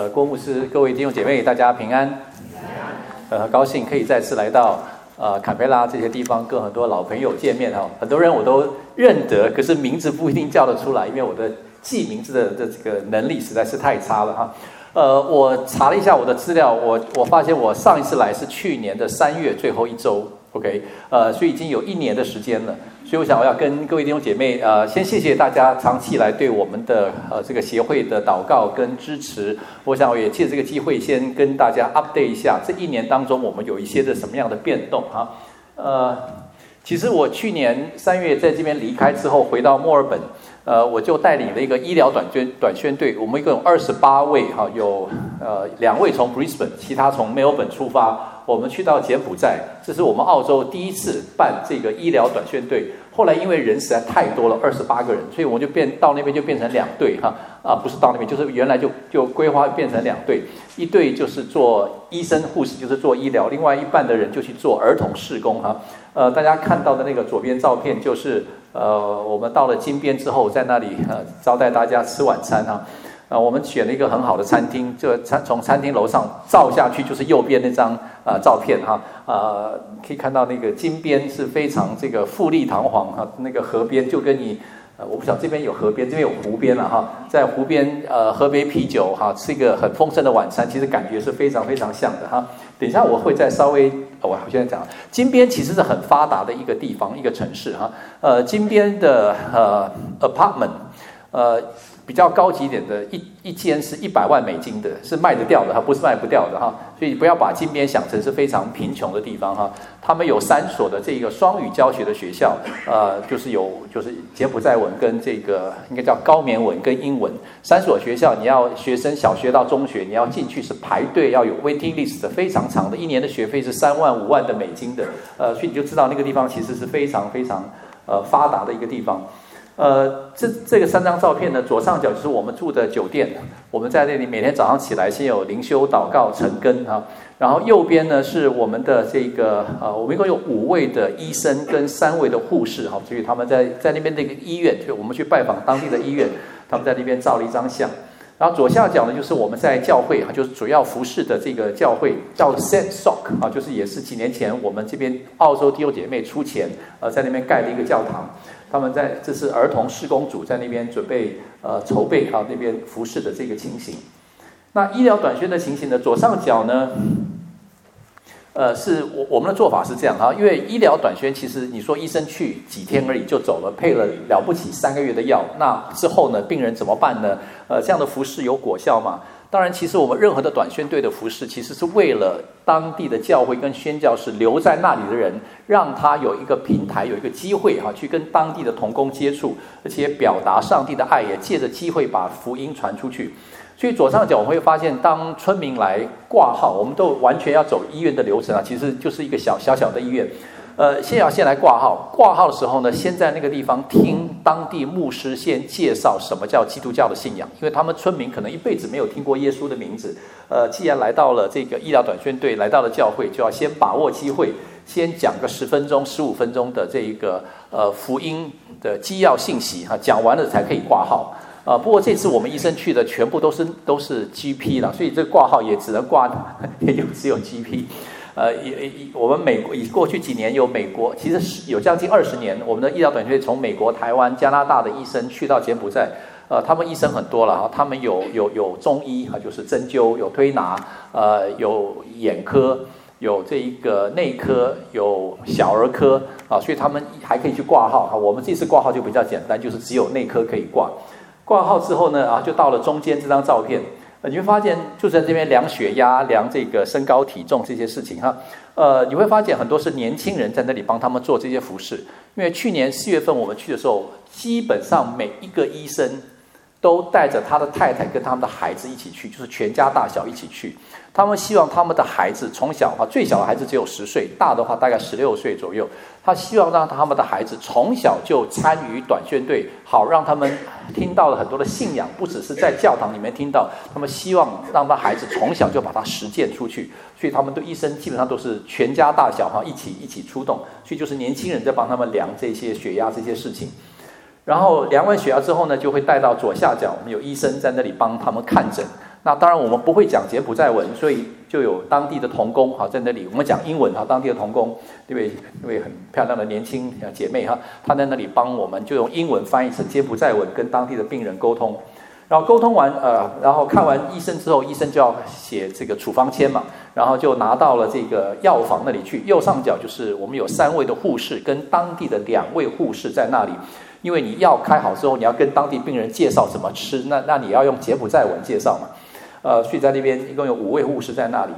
郭牧师，各位弟兄姐妹，大家平安。很高兴可以再次来到坎培拉这些地方，跟很多老朋友见面哈。很多人我都认得，可是名字不一定叫得出来，因为我的记名字的这个能力实在是太差了哈。我查了一下我的资料，我发现我上一次来是去年的3月最后一周 ，OK， 所以已经有1年的时间了。所以我想我要跟各位弟兄姐妹先谢谢大家长期以来对我们的这个协会的祷告跟支持。我想我也借这个机会先跟大家 update 一下这1年当中我们有一些的什么样的变动哈。其实我去年3月在这边离开之后回到墨尔本，我就带领了一个医疗短宣队，我们一共有28位哈，有2位从 Brisbane， 其他从墨尔本出发。我们去到柬埔寨，这是我们澳洲第一次办这个医疗短宣队。后来因为人实在太多了，28个人，所以我们就到那边就变成2队哈，不是到那边，就是原来就规划变成2队，一队就是做医生护士，就是做医疗，另外一半的人就去做儿童事工哈。大家看到的那个左边照片就是我们到了金边之后，在那里招待大家吃晚餐哈。我们选了一个很好的餐厅，从餐厅楼上照下去就是右边那张照片哈，可以看到那个金边是非常这个富丽堂皇哈，那个河边就跟你我不晓得这边有河边，这边有湖边了哈，在湖边喝杯啤酒哈，吃一个很丰盛的晚餐，其实感觉是非常非常像的哈。等一下我会再稍微我现在讲，金边其实是很发达的一个地方，一个城市哈。金边的apartment 比较高级一点的一间是100万美金的，是卖得掉的哈，不是卖不掉的哈。所以不要把金边想成是非常贫穷的地方哈。他们有3所的这个双语教学的学校，就是柬埔寨文跟这个应该叫高棉文跟英文3所学校，你要学生小学到中学，你要进去是排队，要有 waiting list 的，非常长的，1年的学费是3万5万的美金的，所以你就知道那个地方其实是非常非常发达的一个地方。这个3张照片呢，左上角就是我们住的酒店，我们在那里每天早上起来先有灵修祷告晨更哈，然后右边呢是我们的这个我们一共有5位的医生跟3位的护士哈，所以他们在那边的一个医院，就我们去拜访当地的医院，他们在那边照了一张相。然后左下角呢就是我们在教会就是主要服侍的这个教会叫 St. Sock 啊，就是也是几年前我们这边澳洲弟兄姐妹出钱在那边盖了一个教堂。他们这是儿童事工组在那边准备筹备那边服侍的这个情形。那医疗短宣的情形呢，左上角呢是我们的做法是这样哈，因为医疗短宣其实你说医生去几天而已就走了，配了了不起3个月的药，那之后呢病人怎么办呢？这样的服侍有果效吗？当然，其实我们任何的短宣队的服侍，其实是为了当地的教会跟宣教士留在那里的人，让他有一个平台，有一个机会哈，去跟当地的同工接触，而且表达上帝的爱，也借着机会把福音传出去。所以左上角我们会发现，当村民来挂号，我们都完全要走医院的流程啊，其实就是一个小的医院。先来挂号，挂号的时候呢，先在那个地方听当地牧师先介绍什么叫基督教的信仰，因为他们村民可能一辈子没有听过耶稣的名字。既然来到了这个医疗短宣队，来到了教会，就要先把握机会，先讲个10分钟、15分钟的这个福音的基要信息哈，讲完了才可以挂号。不过这次我们医生去的全部都是 GP 啦，所以这个挂号也只能挂，也就只有 GP。我们美国过去几年有美国，其实有将近20年，我们的医疗短宣队从美国、台湾、加拿大的医生去到柬埔寨，他们医生很多了哈，他们有中医哈，就是针灸，有推拿，有眼科，有这一个内科，有小儿科啊，所以他们还可以去挂号哈。我们这次挂号就比较简单，就是只有内科可以挂。挂号之后呢，就到了中间这张照片。你会发现就在这边量血压、量这个身高体重这些事情哈，你会发现很多是年轻人在那里帮他们做这些服侍。因为去年4月份我们去的时候，基本上每一个医生都带着他的太太跟他们的孩子一起去，就是全家大小一起去。他们希望他们的孩子从小最小的孩子只有10岁，大的话大概16岁左右。他希望让他们的孩子从小就参与短宣队，好让他们听到了很多的信仰，不只是在教堂里面听到，他们希望让他孩子从小就把它实践出去。所以他们的医生基本上都是全家大小一起出动，所以就是年轻人在帮他们量这些血压这些事情。然后量完血压之后呢，就会带到左下角，我们有医生在那里帮他们看诊。 那当然我们不会讲柬埔寨文，所以就有当地的童工在那里，我们讲英文当地的童工一位很漂亮的年轻姐妹她在那里帮我们就用英文翻译成柬埔寨文跟当地的病人沟通。然后沟通完然后看完医生之后，医生就要写这个处方签嘛，然后就拿到了这个药房那里去。右上角就是我们有3位的护士跟当地的2位护士在那里，因为你药开好之后，你要跟当地病人介绍怎么吃，那你要用柬埔寨文介绍嘛。所以在那边一共有5位护士在那里。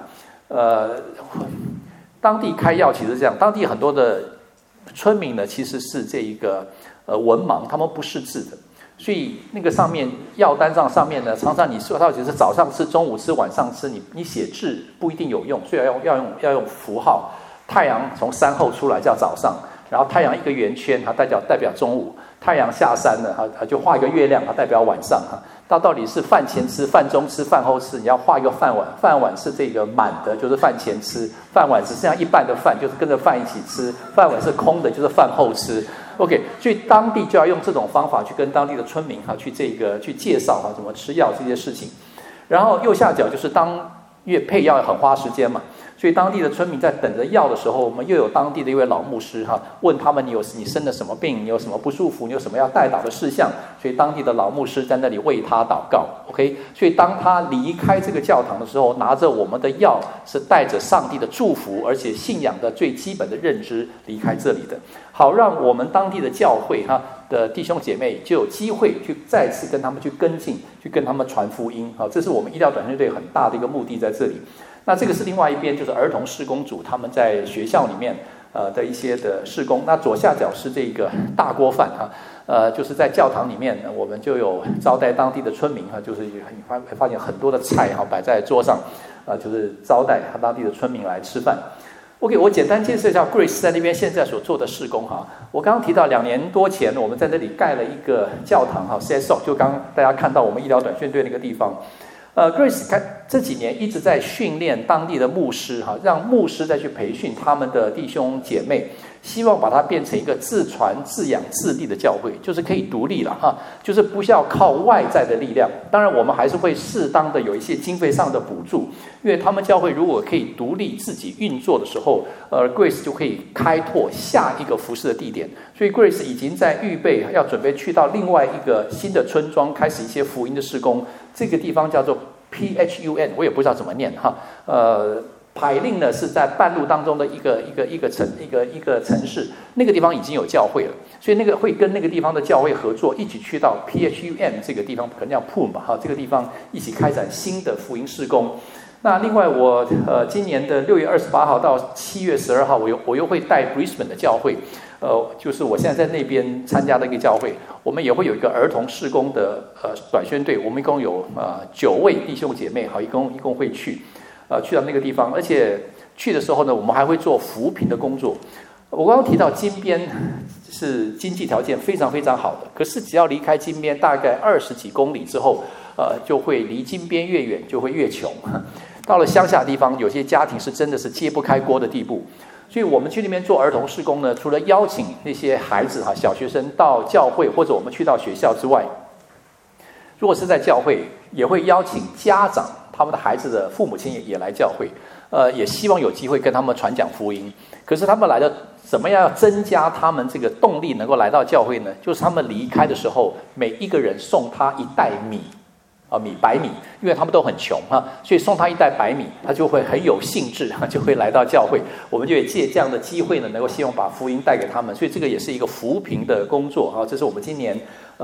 当地开药其实是这样，当地很多的村民呢其实是这一个文盲，他们不识字的。所以那个上面药单上面呢，常常你说到底是早上吃、中午吃、晚上吃，你写字不一定有用，所以要用符号。太阳从山后出来叫早上，然后太阳一个圆圈，它代表中午；太阳下山了，它就画一个月亮，它代表晚上。到底是饭前吃、饭中吃、饭后吃，你要画一个饭碗，饭碗是这个满的，就是饭前吃；饭碗只剩下一半的饭，就是跟着饭一起吃；饭碗是空的，就是饭后吃。OK， 所以当地就要用这种方法去跟当地的村民去介绍怎么吃药这些事情。然后右下角就是因为配药很花时间嘛，所以当地的村民在等着药的时候，我们又有当地的一位老牧师问他们你生了什么病，你有什么不舒服，你有什么要代祷的事项，所以当地的老牧师在那里为他祷告。OK， 所以当他离开这个教堂的时候，拿着我们的药，是带着上帝的祝福，而且信仰的最基本的认知离开这里的，好让我们当地的教会的弟兄姐妹就有机会去再次跟他们去跟进，去跟他们传福音。这是我们医疗短宣队很大的一个目的在这里。那这个是另外一边，就是儿童事工组他们在学校里面的一些的事工。那左下角是这个大锅饭就是在教堂里面，我们就有招待当地的村民就是你会发现很多的菜摆在桌上，就是招待当地的村民来吃饭。OK， 我简单介绍一下 Grace 在那边现在所做的事工我刚刚提到2年多前，我们在那里盖了一个教堂CSO， 就刚刚大家看到我们医疗短宣队那个地方。Grace 这几年一直在训练当地的牧师让牧师再去培训他们的弟兄姐妹，希望把它变成一个自传自养自立的教会，就是可以独立了就是不需要靠外在的力量。当然我们还是会适当的有一些经费上的补助，因为他们教会如果可以独立自己运作的时候Grace 就可以开拓下一个服事的地点。所以 Grace 已经在预备要准备去到另外一个新的村庄，开始一些福音的事工。这个地方叫做 PHUN， 我也不知道怎么念海令呢是在半路当中的一个城市，那个地方已经有教会了，所以那个会跟那个地方的教会合作，一起去到 PHUN 这个地方，可能叫 Poon 吧这个地方一起开展新的福音事工。那另外我今年的6月28号到7月12号，我又会带 Brisbane 的教会，就是我现在在那边参加的一个教会，我们也会有一个儿童事工的短宣队，我们一共有9位弟兄姐妹一共会去到那个地方，而且去的时候呢，我们还会做扶贫的工作。我刚刚提到金边是经济条件非常非常好的，可是只要离开金边大概20几公里之后，就会离金边越远就会越穷。到了乡下地方，有些家庭是真的是揭不开锅的地步。所以我们去那边做儿童事工呢，除了邀请那些孩子小学生到教会，或者我们去到学校之外，如果是在教会，也会邀请家长他们的孩子的父母亲也来教会，也希望有机会跟他们传讲福音。可是他们来的怎么样要增加他们这个动力能够来到教会呢？就是他们离开的时候，每一个人送他1袋米白米，因为他们都很穷所以送他1袋白米，他就会很有兴致就会来到教会。我们就也借这样的机会呢，能够希望把福音带给他们，所以这个也是一个扶贫的工作这是我们今年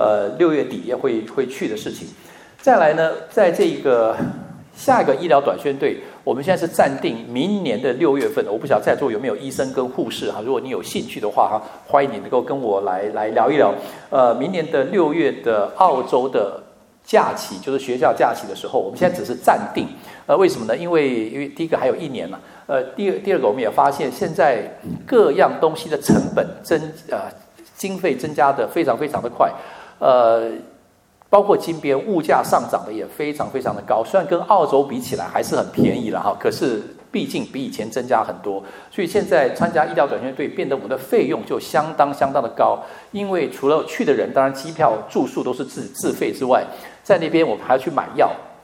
6月底也会去的事情。再来呢，在这个下一个医疗短宣队，我们现在是暂定明年的6月份，我不晓得在座有没有医生跟护士如果你有兴趣的话欢迎你能够跟我来聊一聊。明年的6月的澳洲的假期，就是学校假期的时候，我们现在只是暂定。为什么呢？因为第一个还有1年嘛。第二个我们也发现，现在各样东西的成本经费增加的非常非常的快。包括金边物价上涨的也非常非常的高，虽然跟澳洲比起来还是很便宜了可是毕竟比以前增加很多，所以现在参加医疗短宣队变得我们的费用就相当的高。因为除了去的人，当然机票住宿都是自费之外，在那边我们还要去买药，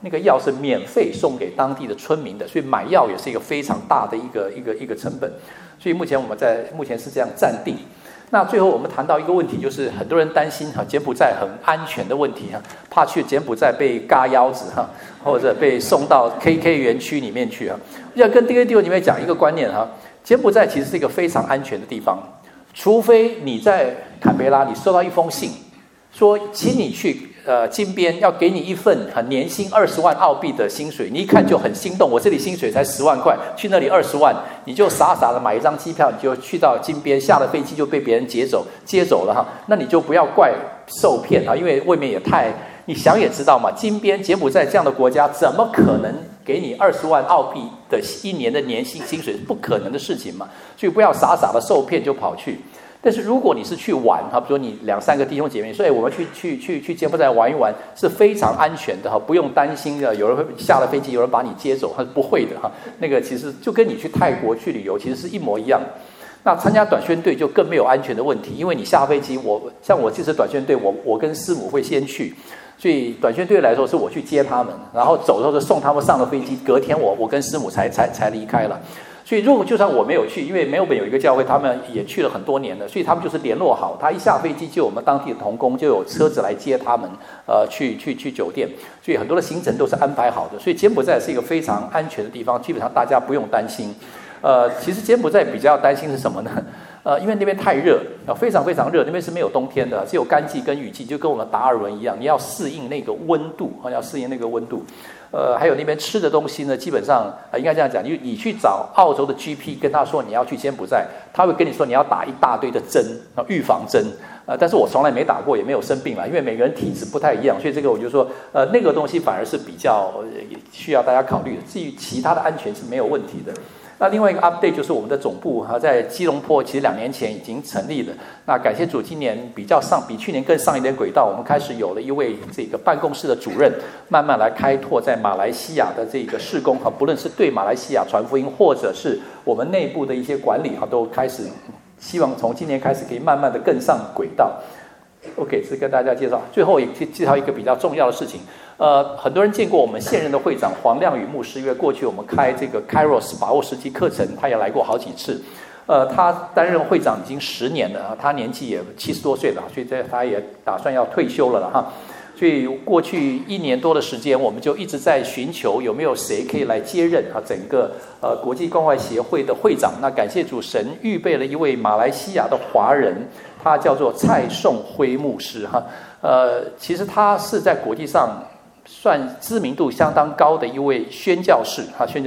那个药是免费送给当地的村民的，所以买药也是一个非常大的一个成本。所以目前目前是这样暂定。那最后我们谈到一个问题，就是很多人担心柬埔寨很安全的问题怕去柬埔寨被嘎腰子或者被送到 KK 园区里面去我想跟 DK 弟兄里面讲一个观念柬埔寨其实是一个非常安全的地方，除非你在坎培拉你收到一封信，说请你去金边要给你一份年薪20万澳币的薪水，你一看就很心动，我这里薪水才10万块，去那里20万，你就傻傻的买一张机票，你就去到金边，下了飞机就被别人接走了那你就不要怪受骗因为未免也太，你想也知道嘛，金边柬埔寨这样的国家怎么可能给你20万澳币的1年的年薪水，是不可能的事情嘛，所以不要傻傻的受骗就跑去。但是如果你是去玩比如说你2-3个弟兄姐妹说我们去柬埔寨玩一玩，是非常安全的不用担心的，有人会下了飞机有人把你接走，不会的那个其实就跟你去泰国去旅游其实是一模一样的。那参加短宣队就更没有安全的问题，因为你下飞机，像我这次短宣队，我跟师母会先去，所以短宣队来说是我去接他们，然后走的时候送他们上了飞机，隔天我跟师母才离开了。所以如果就算我没有去，因为墨尔本有一个教会他们也去了很多年了，所以他们就是联络好，他一下飞机就有我们当地的同工就有车子来接他们去酒店，所以很多的行程都是安排好的。所以柬埔寨是一个非常安全的地方，基本上大家不用担心。其实柬埔寨比较担心是什么呢？因为那边太热非常非常热，那边是没有冬天的，只有干季跟雨季，就跟我们达尔文一样，你要适应那个温度还有那边吃的东西呢，基本上应该这样讲，你去找澳洲的 GP 跟他说你要去柬埔寨，他会跟你说你要打一大堆的针预防针但是我从来没打过，也没有生病因为每个人体质不太一样，所以这个我就说那个东西反而是比较需要大家考虑的。至于其他的安全是没有问题的。那另外一个 update 就是我们的总部在基隆坡，其实2年前已经成立了。那感谢主，今年比去年更上一点轨道，我们开始有了一位这个办公室的主任，慢慢来开拓在马来西亚的这个事工不论是对马来西亚传福音，或者是我们内部的一些管理都开始希望从今年开始可以慢慢的更上轨道。OK， 是跟大家介绍，最后也介绍一个比较重要的事情。很多人见过我们现任的会长黄亮宇牧师，因为过去我们开这个 Kairos 把握时机课程，他也来过好几次。他担任会长已经10年了，他年纪也70多岁了，所以他也打算要退休了所以过去1年多的时间，我们就一直在寻求有没有谁可以来接任整个国际关怀协会的会长。那感谢主，神预备了一位马来西亚的华人，他叫做蔡颂辉牧师其实他是在国际上算知名度相当高的一位宣教士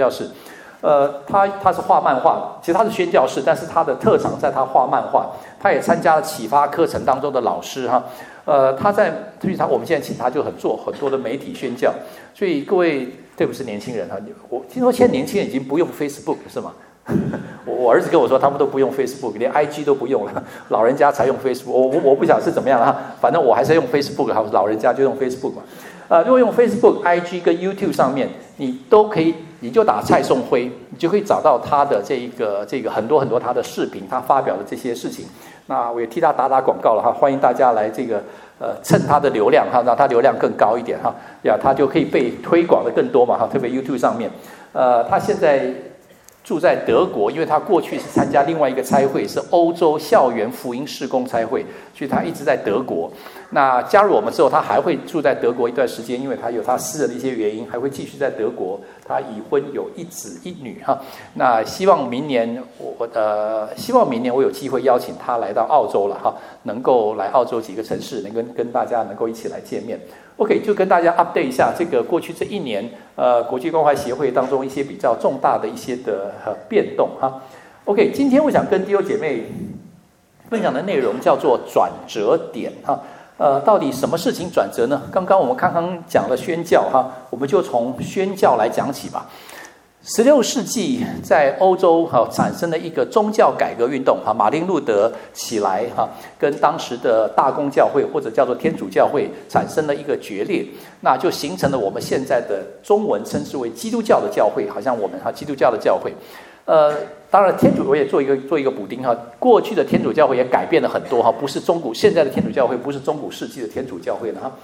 他是画漫画，其实他是宣教士，但是他的特长在他画漫画，他也参加了启发课程当中的老师我们现在请他就做很多的媒体宣教，所以各位对不是年轻人我听说现在年轻人已经不用 Facebook 是吗？我儿子跟我说他们都不用 Facebook， 连 IG 都不用了，老人家才用 Facebook。我不晓得是怎么样反正我还是用 Facebook， 老人家就用 Facebook 嘛。如果用 Facebook、IG 跟 YouTube 上面，你都可以，你就打蔡颂辉，你就可以找到他的这个很多很多他的视频，他发表的这些事情。那我也替他打广告了欢迎大家来这个蹭他的流量让他流量更高一点他就可以被推广的更多嘛特别 YouTube 上面。他现在住在德国，因为他过去是参加另外一个差会，是欧洲校园福音事工差会，所以他一直在德国。那加入我们之后，他还会住在德国一段时间，因为他有他私人的一些原因，还会继续在德国。他已婚，有1子1女那希望明年我有机会邀请他来到澳洲了能够来澳洲几个城市，能跟大家能够一起来见面。OK， 就跟大家 update 一下这个过去这1年国际关怀协会当中一些比较重大的一些的变动OK， 今天我想跟弟兄姐妹分享的内容叫做转折点到底什么事情转折呢？刚刚我们刚刚讲了宣教我们就从宣教来讲起吧。16世纪在欧洲产生了一个宗教改革运动马丁路德起来跟当时的大公教会或者叫做天主教会产生了一个决裂，那就形成了我们现在的中文称之为基督教的教会，好像我们基督教的教会。当然天主我也做一个补丁过去的天主教会也改变了很多不是现在的天主教会不是中古世纪的天主教会了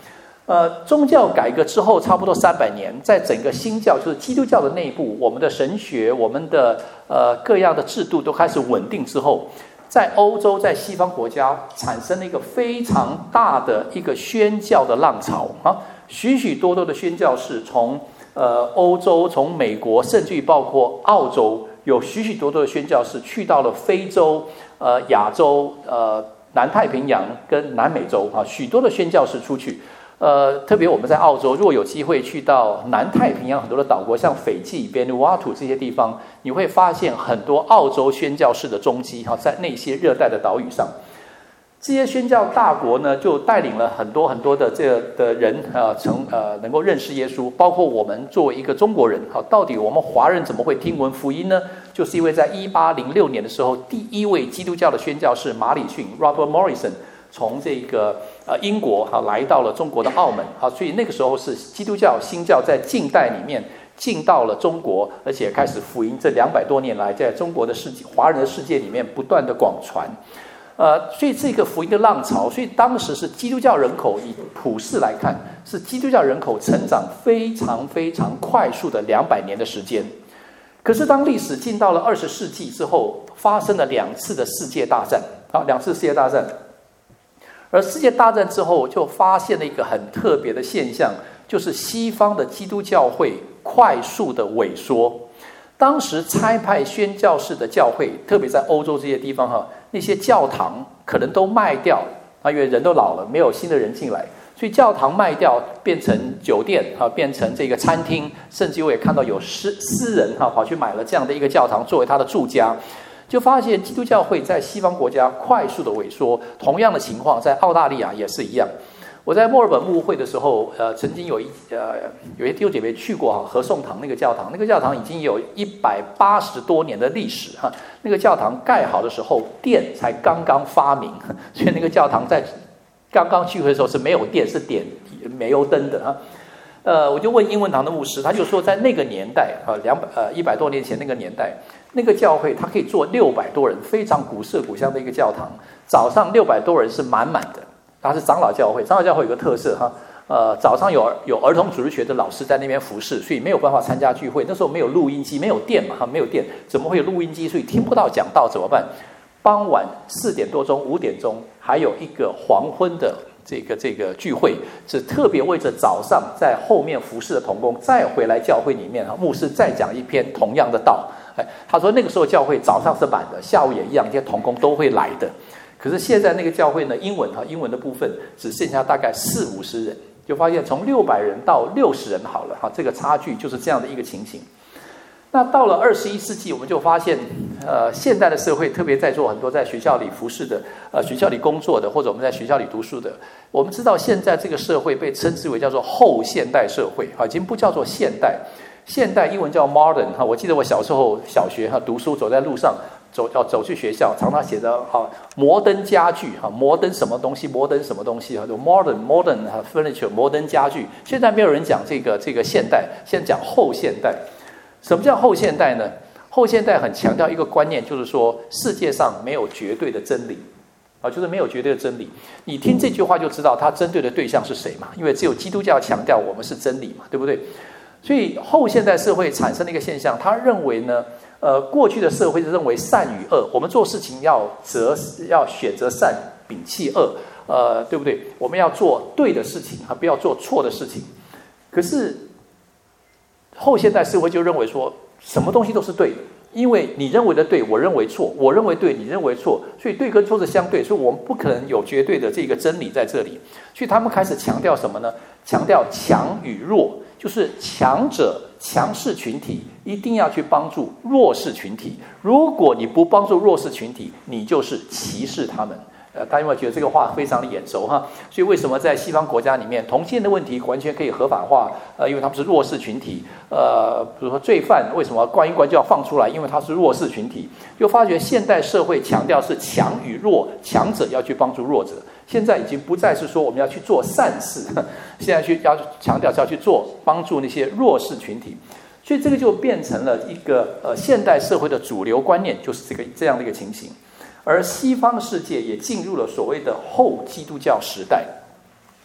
宗教改革之后差不多300年，在整个新教就是基督教的内部，我们的神学，我们的各样的制度都开始稳定之后，在欧洲，在西方国家产生了一个非常大的一个宣教的浪潮啊，许许多多的宣教士从欧洲、从美国，甚至于包括澳洲，有许许多多的宣教士去到了非洲、亚洲、南太平洋跟南美洲啊，许多的宣教士出去。特别我们在澳洲，如果有机会去到南太平洋很多的岛国，像斐济、Vanuatu 这些地方，你会发现很多澳洲宣教士的踪迹哈，在那些热带的岛屿上。这些宣教大国呢，就带领了很多很多的的人能够认识耶稣，包括我们作为一个中国人到底我们华人怎么会听闻福音呢？就是因为在1806年的时候，第一位基督教的宣教士马礼逊 Robert Morrison 从这个英国来到了中国的澳门所以那个时候是基督教新教在近代里面进到了中国，而且开始福音这200多年来在中国的世界华人的世界里面不断的广传。所以这个福音的浪潮，所以当时是基督教人口以普世来看，是基督教人口成长非常非常快速的200年的时间。可是当历史进到了20世纪之后，发生了2次的世界大战2次世界大战。而世界大战之后，就发现了一个很特别的现象，就是西方的基督教会快速的萎缩。当时差派宣教士的教会，特别在欧洲这些地方那些教堂可能都卖掉因为人都老了，没有新的人进来，所以教堂卖掉变成酒店变成这个餐厅，甚至我也看到有私人跑去买了这样的一个教堂作为他的住家。就发现基督教会在西方国家快速的萎缩，同样的情况在澳大利亚也是一样。我在墨尔本牧会的时候，曾经有些弟兄姐妹去过和颂堂那个教堂，那个教堂已经有180多年的历史那个教堂盖好的时候，电才刚刚发明，所以那个教堂在刚刚聚会的时候是没有电，是点煤油灯的我就问英文堂的牧师，他就说在那个年代100多年前那个年代，那个教会它可以坐600多人，非常古色古香的一个教堂，早上600多人是满满的。它是长老教会，长老教会有个特色早上有儿童主日学的老师在那边服侍，所以没有办法参加聚会。那时候没有录音机，没有电嘛没有电，怎么会有录音机？所以听不到讲道怎么办？傍晚4点多钟、5点钟，还有一个黄昏的这个聚会，是特别为着早上在后面服侍的同工再回来教会里面牧师再讲一篇同样的道。他说那个时候教会早上是满的，下午也一样，这些同工都会来的。可是现在那个教会呢，英文的部分只剩下大概40-50人，就发现从600人到60人好了这个差距就是这样的一个情形。那到了21世纪，我们就发现现代的社会，特别在座很多在学校里服侍的学校里工作的，或者我们在学校里读书的，我们知道现在这个社会被称之为叫做后现代社会已经不叫做现代。现代英文叫 modern 我记得我小时候小学读书，走在路上走去学校，常常写着摩登家具摩登什么东西，摩登什么东西modern furniture 摩登家具。现在没有人讲这个现代，现在讲后现代。什么叫后现代呢？后现代很强调一个观念，就是说世界上没有绝对的真理就是没有绝对的真理。你听这句话就知道它针对的对象是谁嘛，因为只有基督教强调我们是真理嘛，对不对？所以后现代社会产生的一个现象，他认为呢过去的社会是认为善与恶，我们做事情要选择善，摒弃恶对不对？我们要做对的事情不要做错的事情。可是后现代社会就认为说什么东西都是对的，因为你认为的对，我认为错，我认为对，你认为错，所以对跟错是相对，所以我们不可能有绝对的这个真理在这里。所以他们开始强调什么呢？强调强与弱，就是强者强势群体一定要去帮助弱势群体，如果你不帮助弱势群体，你就是歧视他们。大家有没有觉得这个话非常的眼熟所以为什么在西方国家里面同性恋的问题完全可以合法化？因为他们是弱势群体。比如说罪犯为什么关一关就要放出来？因为他是弱势群体。就发觉现代社会强调是强与弱，强者要去帮助弱者。现在已经不再是说我们要去做善事，现在要强调是要去帮助那些弱势群体。所以这个就变成了一个现代社会的主流观念，就是这样的一个情形。而西方世界也进入了所谓的后基督教时代。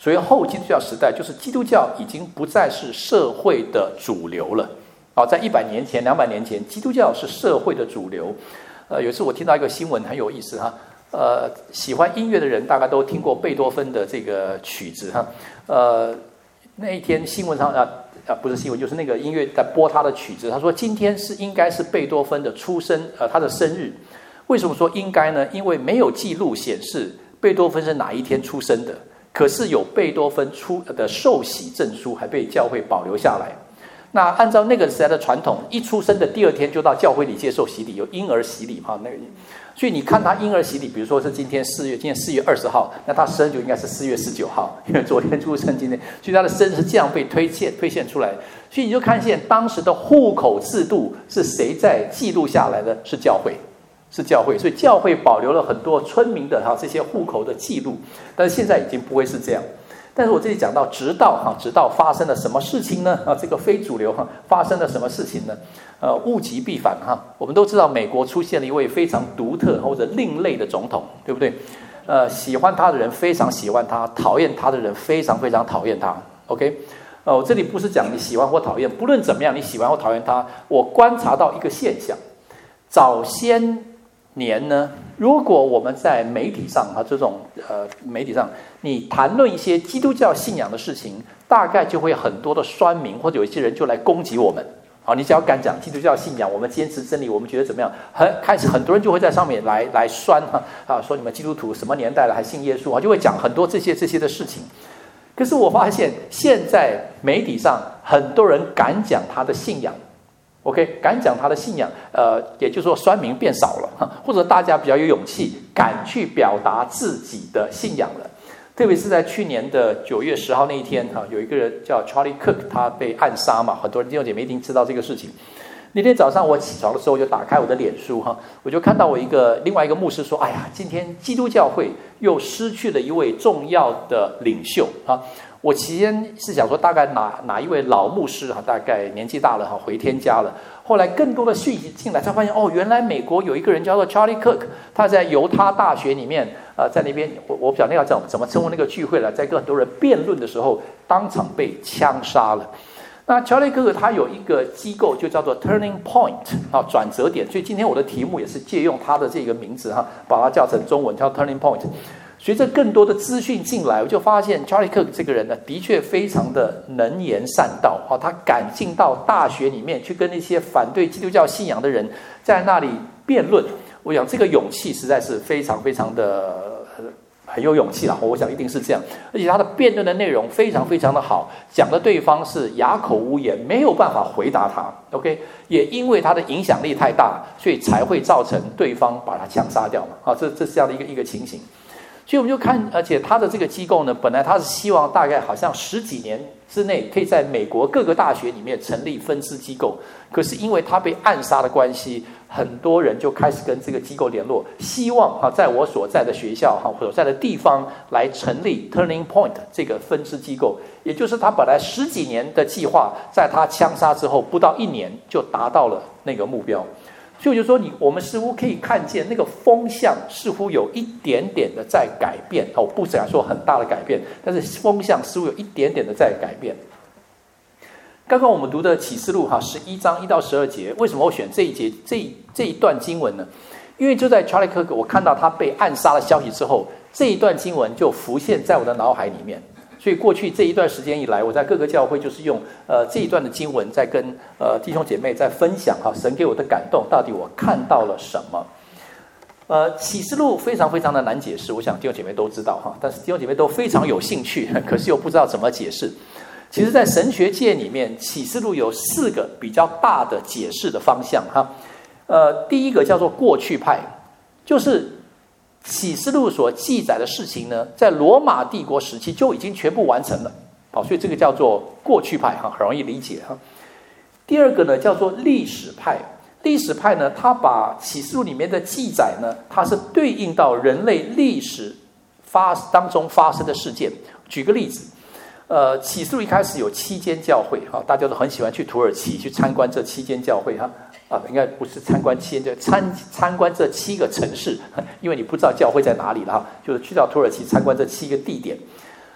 所谓后基督教时代，就是基督教已经不再是社会的主流了。在100年前、200年前，基督教是社会的主流。有一次我听到一个新闻很有意思哈，喜欢音乐的人大概都听过贝多芬的这个曲子哈，那一天新闻上不是新闻，就是那个音乐在播他的曲子，他说今天应该是贝多芬的出生他的生日。为什么说应该呢？因为没有记录显示贝多芬是哪一天出生的，可是有贝多芬的受洗证书还被教会保留下来。那按照那个时代的传统，一出生的第2天就到教会里接受洗礼，有婴儿洗礼哈。所以你看他婴儿洗礼，比如说是今天4月20号，那他生日就应该是4月19号，因为昨天出生，今天，所以他的生日是这样被推荐出来。所以你就看见当时的户口制度是谁在记录下来的？是教会。所以教会保留了很多村民的这些户口的记录，但是现在已经不会是这样。但是我这里讲到，直到发生了什么事情呢？这个非主流发生了什么事情呢？物极必反我们都知道，美国出现了一位非常独特或者另类的总统，对不对？喜欢他的人非常喜欢他，讨厌他的人非常非常讨厌他。OK， 我这里不是讲你喜欢或讨厌，不论怎么样，你喜欢或讨厌他，我观察到一个现象，早先年呢，如果我们在媒体上这种媒体上，你谈论一些基督教信仰的事情，大概就会很多的酸民或者有一些人就来攻击我们。你只要敢讲基督教信仰，我们坚持真理，我们觉得怎么样？开始很多人就会在上面来酸说你们基督徒什么年代了还信耶稣就会讲很多这些的事情。可是我发现现在媒体上很多人敢讲他的信仰。OK， 敢讲他的信仰，也就是说酸民变少了，或者大家比较有勇气，敢去表达自己的信仰了。特别是在去年的9月10号那一天，有一个人叫 Charlie Kirk， 他被暗杀嘛，很多人弟兄姐妹一定知道这个事情。那天早上我起床的时候，就打开我的脸书我就看到另外一个牧师说：“哎呀，今天基督教会又失去了一位重要的领袖我期间是想说，大概哪一位老牧师大概年纪大了回天家了。后来更多的讯息进来，才发现原来美国有一个人叫做 Charlie Kirk， 他在犹他大学里面在那边我不晓得要怎么称呼那个聚会了，在跟很多人辩论的时候，当场被枪杀了。那乔雷克他有一个机构，就叫做 Turning Point 转折点，所以今天我的题目也是借用他的这个名字把它叫成中文叫 Turning Point。随着更多的资讯进来，我就发现 Charlie Kirk 这个人呢，的确非常的能言善道他敢进到大学里面去跟那些反对基督教信仰的人在那里辩论。我想这个勇气实在是非常非常的很有勇气啦，我想一定是这样。而且他的辩论的内容非常非常的好，讲的对方是哑口无言，没有办法回答他。OK， 也因为他的影响力太大，所以才会造成对方把他枪杀掉嘛。这是这样的一个情形。所以我们就看，而且他的这个机构呢，本来他是希望大概好像10几年之内可以在美国各个大学里面成立分支机构，可是因为他被暗杀的关系，很多人就开始跟这个机构联络，希望在我所在的学校所在的地方来成立 Turning Point 这个分支机构，也就是他本来10几年的计划，在他枪杀之后不到1年就达到了那个目标。所以我就说我们似乎可以看见那个风向似乎有一点点的在改变不想说很大的改变，但是风向似乎有一点点的在改变。刚刚我们读的启示录11章1到12节，为什么我选这一节这一段经文呢？因为就在 Charlie Kirk 我看到他被暗杀的消息之后，这一段经文就浮现在我的脑海里面。所以过去这一段时间以来，我在各个教会就是用这一段的经文在跟弟兄姐妹在分享神给我的感动，到底我看到了什么。启示录非常非常的难解释，我想弟兄姐妹都知道但是弟兄姐妹都非常有兴趣，可是又不知道怎么解释。其实在神学界里面，启示录有4个比较大的解释的方向第一个叫做过去派，就是启示录所记载的事情呢，在罗马帝国时期就已经全部完成了所以这个叫做过去派很容易理解第二个呢叫做历史派，历史派呢，它把启示录里面的记载呢，它是对应到人类历史当中发生的事件。举个例子，启示录一开始有7间教会大家都很喜欢去土耳其去参观这7间教会应该不是参观7间，参观这7个城市，因为你不知道教会在哪里了就是去到土耳其参观这7个地点。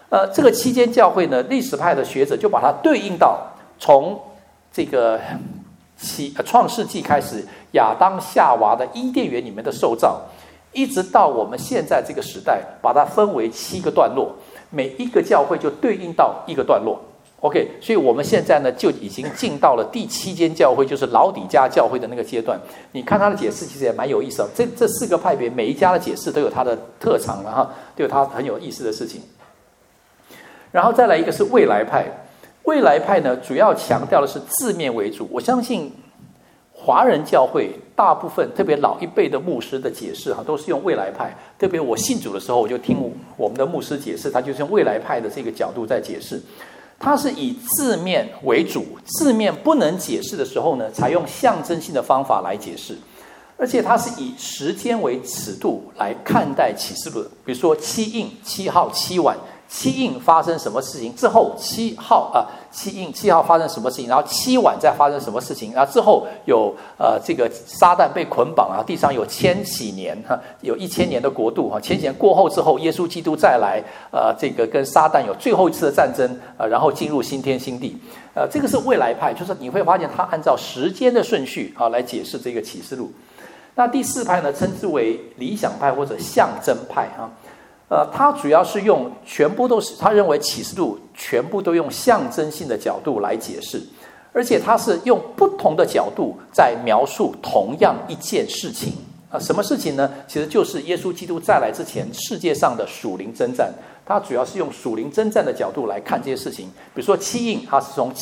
这个七间教会呢，历史派的学者就把它对应到从这个创世纪开始，亚当夏娃的伊甸园里面的受造，一直到我们现在这个时代，把它分为7个段落，每一个教会就对应到一个段落。OK， 所以我们现在呢就已经进到了第7间教会，就是老底嘉教会的那个阶段。你看他的解释其实也蛮有意思的，这4个派别每一家的解释都有它的特长了哈，都有它很有意思的事情。然后再来一个是未来派，未来派呢主要强调的是字面为主。我相信华人教会大部分特别老一辈的牧师的解释都是用未来派，特别我信主的时候我就听我们的牧师解释，他就是用未来派的这个角度在解释。它是以字面为主，字面不能解释的时候呢，采用象征性的方法来解释，而且它是以时间为尺度来看待启示录。比如说7印、7号、7晚，7印发生什么事情之后，7印7号发生什么事情，然后7晚再发生什么事情，然后之后有这个撒旦被捆绑啊，地上有千禧年有1000年的国度千禧年过后之后，耶稣基督再来这个跟撒旦有最后一次的战争然后进入新天新地这个是未来派，就是你会发现他按照时间的顺序来解释这个启示录。那第4派呢，称之为理想派或者象征派他主要是用全部都是他认为启示录全部都用象征性的角度来解释，而且他是用不同的角度在描述同样一件事情什么事情呢？其实就是耶稣基督再来之前世界上的属灵征战，他主要是用属灵征战的角度来看这些事情。比如说7印，他是从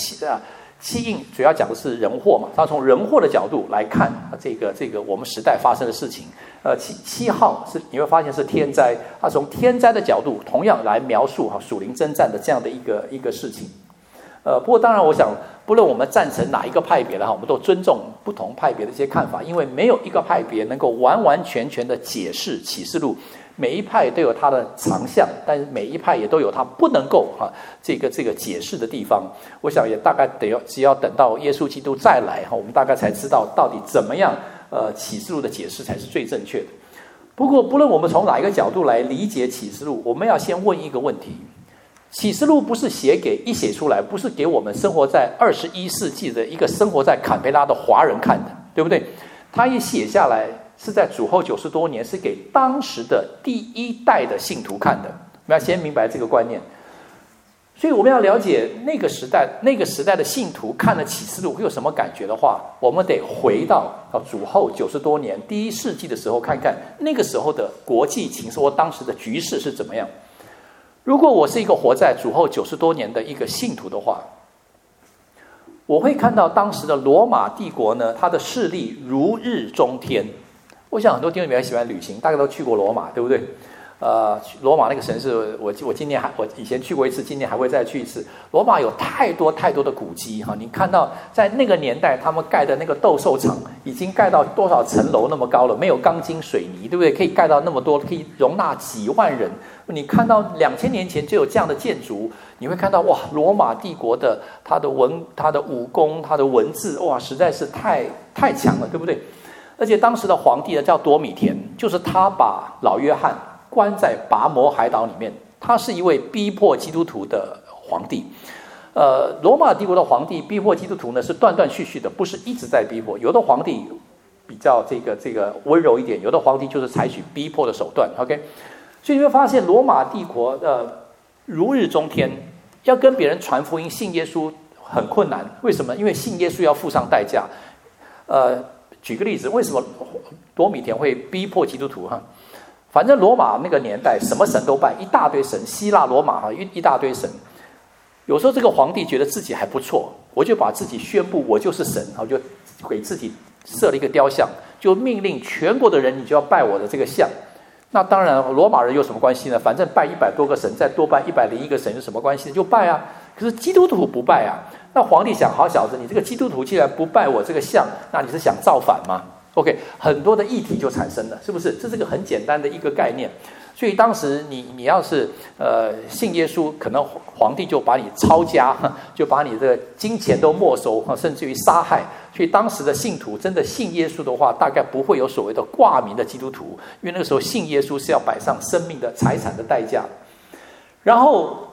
7印主要讲的是人祸嘛，他从人祸的角度来看这个我们时代发生的事情。7号是你会发现是天灾，他从天灾的角度同样来描述属灵征战的这样的一个事情。不过当然我想不论我们赞成哪一个派别的我们都尊重不同派别的一些看法，因为没有一个派别能够完完全全的解释启示录，每一派都有它的长项，但是每一派也都有它不能够这个解释的地方。我想也大概只要等到耶稣基督再来我们大概才知道到底怎么样启示录的解释才是最正确的。不过不论我们从哪一个角度来理解启示录，我们要先问一个问题：启示录不是写出来不是给我们生活在21世纪的一个生活在坎培拉的华人看的，对不对？他一写下来是在主后90多年，是给当时的第1代的信徒看的。我们要先明白这个观念。所以我们要了解那个时代的信徒看了启示录会有什么感觉的话，我们得回到主后90多年第1世纪的时候，看看那个时候的国际情势或当时的局势是怎么样。如果我是一个活在主后90多年的一个信徒的话，我会看到当时的罗马帝国呢，它的势力如日中天。我想很多弟兄姊妹喜欢旅行，大家都去过罗马，对不对？罗马那个城市，我以前去过一次，今年还会再去一次。罗马有太多的古迹你看到在那个年代他们盖的那个斗兽场已经盖到多少层楼那么高了，没有钢筋水泥，对不对？可以盖到那么多，可以容纳几万人。你看到2000年前就有这样的建筑，你会看到哇，罗马帝国的它的武功、它的文字，哇，实在是太强了，对不对？而且当时的皇帝呢叫多米田，就是他把老约翰关在拔摩海岛里面，他是一位逼迫基督徒的皇帝。罗马帝国的皇帝逼迫基督徒呢是断断续续的，不是一直在逼迫。有的皇帝比较这个温柔一点，有的皇帝就是采取逼迫的手段。OK， 所以你会发现罗马帝国如日中天，要跟别人传福音、信耶稣很困难。为什么？因为信耶稣要付上代价。举个例子，为什么多米田会逼迫基督徒反正罗马那个年代什么神都拜，一大堆神，希腊罗马一大堆神。有时候这个皇帝觉得自己还不错，我就把自己宣布我就是神，就给自己设了一个雕像，就命令全国的人你就要拜我的这个像。那当然罗马人有什么关系呢？反正拜100多个神，再多拜101个神有什么关系呢？就拜啊。可是基督徒不拜啊。那皇帝想，好小子，你这个基督徒既然不拜我这个像，那你是想造反吗？ OK， 很多的议题就产生了，是不是？这是个很简单的一个概念。所以当时你要是信耶稣，可能皇帝就把你抄家，就把你的金钱都没收，甚至于杀害。所以当时的信徒真的信耶稣的话，大概不会有所谓的挂名的基督徒，因为那个时候信耶稣是要摆上生命的财产的代价。然后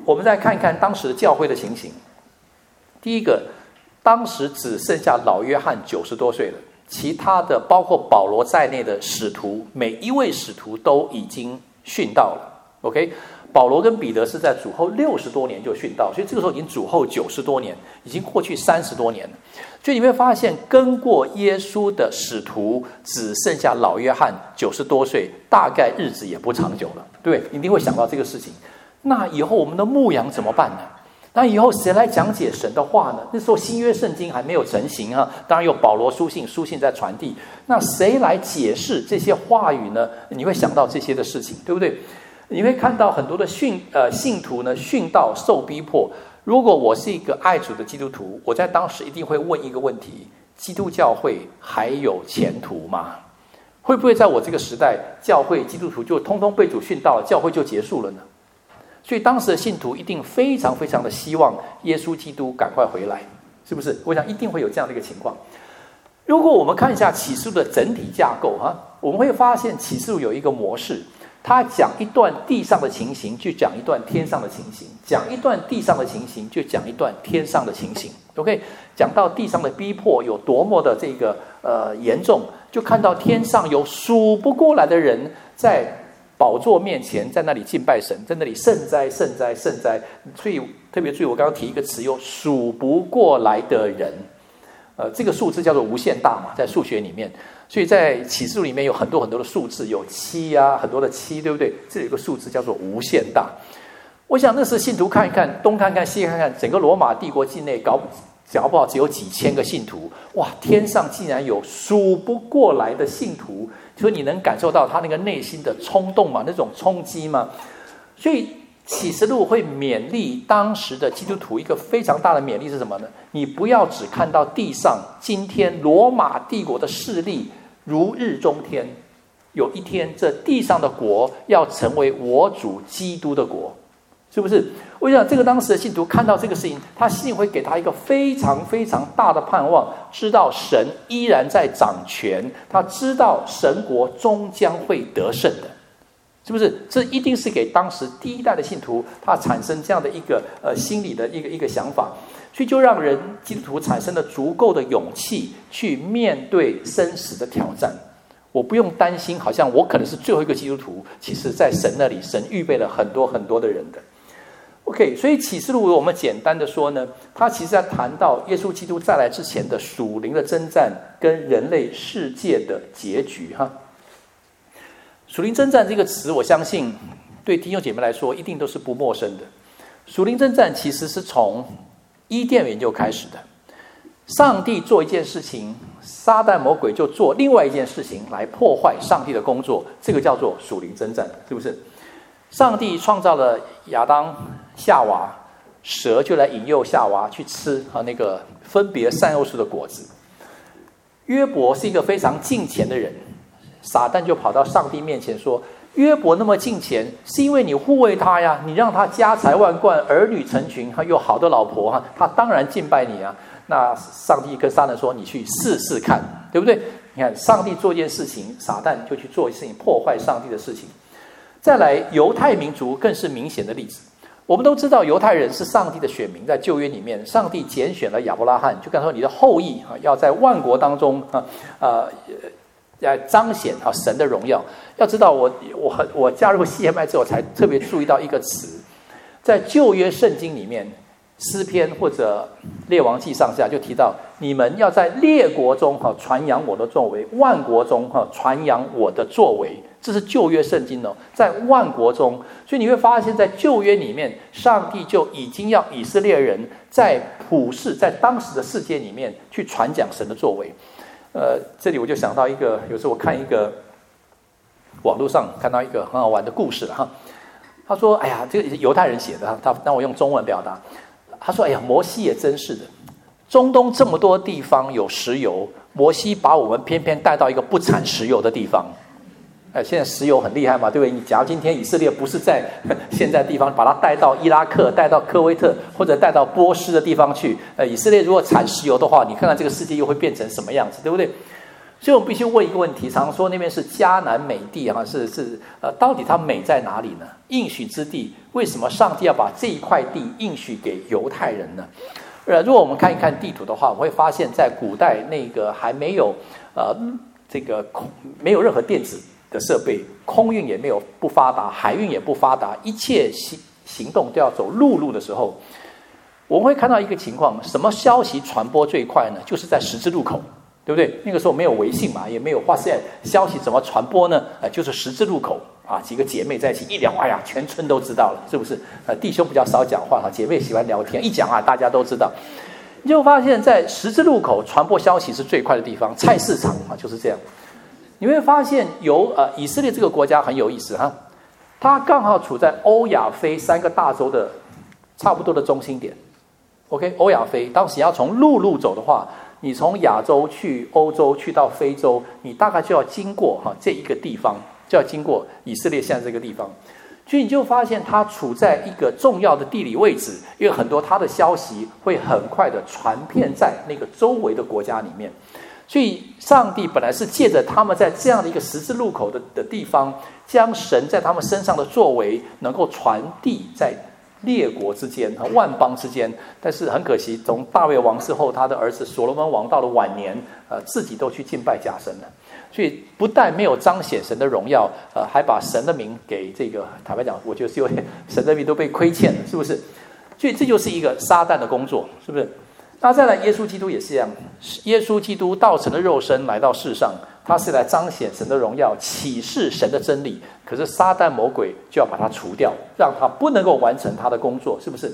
我们再看一看当时的教会的情形。第一个，当时只剩下老约翰90多岁了，其他的包括保罗在内的使徒，每一位使徒都已经殉道了。OK， 保罗跟彼得是在主后60多年就殉道，所以这个时候已经主后90多年，已经过去30多年了。所以你会发现，跟过耶稣的使徒只剩下老约翰90多岁，大概日子也不长久了，对，一定会想到这个事情。那以后我们的牧养怎么办呢？那以后谁来讲解神的话呢？那时候新约圣经还没有成型啊，当然有保罗书信在传递。那谁来解释这些话语呢？你会想到这些的事情，对不对？你会看到很多的信徒呢殉道受逼迫。如果我是一个爱主的基督徒，我在当时一定会问一个问题：基督教会还有前途吗？会不会在我这个时代，教会基督徒就通通被主殉道了，教会就结束了呢？所以当时的信徒一定非常非常的希望耶稣基督赶快回来，是不是？我想一定会有这样的一个情况。如果我们看一下启示录的整体架构我们会发现启示录有一个模式，他讲一段地上的情形，就讲一段天上的情形；讲一段地上的情形，就讲一段天上的情形。OK， 讲到地上的逼迫有多么的这个严重，就看到天上有数不过来的人在宝座面前，在那里敬拜神，在那里圣哉圣哉圣哉。所以特别注意，我刚刚提一个词，有数不过来的人。这个数字叫做无限大嘛，在数学里面。所以在启示录里面有很多很多的数字，有7啊，很多的7，对不对？这有一个数字叫做无限大。我想那时信徒看一看，东看看西看看，整个罗马帝国境内搞不好只有几千个信徒，哇！天上竟然有数不过来的信徒，所以你能感受到他那个内心的冲动嘛，那种冲击嘛。所以启示录会勉励当时的基督徒一个非常大的勉励是什么呢？你不要只看到地上今天罗马帝国的势力如日中天，有一天这地上的国要成为我主基督的国，是不是？我想这个当时的信徒看到这个事情，他心里会给他一个非常非常大的盼望，知道神依然在掌权，他知道神国终将会得胜的，是不是？这一定是给当时第一代的信徒他产生这样的一个心理的一个想法，所以就让人基督徒产生了足够的勇气去面对生死的挑战。我不用担心好像我可能是最后一个基督徒，其实在神那里，神预备了很多很多的人的。OK， 所以启示录我们简单的说呢，它其实在谈到耶稣基督再来之前的属灵的征战跟人类世界的结局属灵征战这个词，我相信对弟兄姐妹来说一定都是不陌生的。属灵征战其实是从伊甸园就开始的，上帝做一件事情，撒旦魔鬼就做另外一件事情来破坏上帝的工作，这个叫做属灵征战，是不是？上帝创造了亚当夏娃，蛇就来引诱夏娃去吃那个分别善恶树的果子。约伯是一个非常敬虔的人，撒旦就跑到上帝面前说，约伯那么敬虔，是因为你护卫他呀，你让他家财万贯，儿女成群，他有好的老婆，他当然敬拜你啊。那上帝跟撒旦说，你去试试看，对不对？你看上帝做一件事情，撒旦就去做一件事情，破坏上帝的事情。再来，犹太民族更是明显的例子。我们都知道犹太人是上帝的选民，在旧约里面，上帝拣选了亚伯拉罕，就跟他说，你的后裔要在万国当中彰显神的荣耀。要知道我加入 CMI 之后才特别注意到一个词，在旧约圣经里面，诗篇或者列王记上下就提到，你们要在列国中传扬我的作为，万国中传扬我的作为。这是旧约圣经在万国中。所以你会发现在旧约里面，上帝就已经要以色列人在普世，在当时的世界里面去传讲神的作为。这里我就想到一个，有时候我看一个网络上看到一个很好玩的故事了他说，哎呀，这个犹太人写的，他让我用中文表达。他说，哎呀，摩西也真是的，中东这么多地方有石油，摩西把我们偏偏带到一个不产石油的地方。现在石油很厉害嘛，对不对？你假如今天以色列不是在现在地方，把它带到伊拉克、带到科威特或者带到波斯的地方去，以色列如果产石油的话，你看看这个世界又会变成什么样子，对不对？ 所以我们必须问一个问题：常说那边是迦南美地啊，到底它美在哪里呢？应许之地，为什么上帝要把这一块地应许给犹太人呢？如果我们看一看地图的话，我们会发现，在古代那个还没有没有任何电子的设备，空运也不发达，海运也不发达，一切行动都要走陆路的时候，我们会看到一个情况：什么消息传播最快呢？就是在十字路口。对不对？那个时候没有微信嘛，也没有WhatsApp，消息怎么传播呢？就是十字路口啊，几个姐妹在一起一聊，哎呀，全村都知道了，是不是？弟兄比较少讲话哈，姐妹喜欢聊天，一讲啊，大家都知道。你就发现，在十字路口传播消息是最快的地方，菜市场啊就是这样。你会发现以色列这个国家很有意思哈，它刚好处在欧亚非3个大洲的差不多的中心点。OK， 欧亚非当时要从陆路走的话，你从亚洲去欧洲去到非洲，你大概就要经过这一个地方，就要经过以色列现在这个地方，所以你就发现它处在一个重要的地理位置，因为很多它的消息会很快的传遍在那个周围的国家里面。所以上帝本来是借着他们在这样的一个十字路口的地方，将神在他们身上的作为能够传递在列国之间和万邦之间。但是很可惜，从大卫王之后，他的儿子所罗门王到了晚年，自己都去敬拜假神了。所以不但没有彰显神的荣耀，还把神的名给这个，坦白讲，我觉得是有点神的名都被亏欠了，是不是？所以这就是一个撒旦的工作，是不是？那再来，耶稣基督也是这样。耶稣基督道成的肉身来到世上，他是来彰显神的荣耀，启示神的真理。可是撒旦魔鬼就要把他除掉，让他不能够完成他的工作，是不是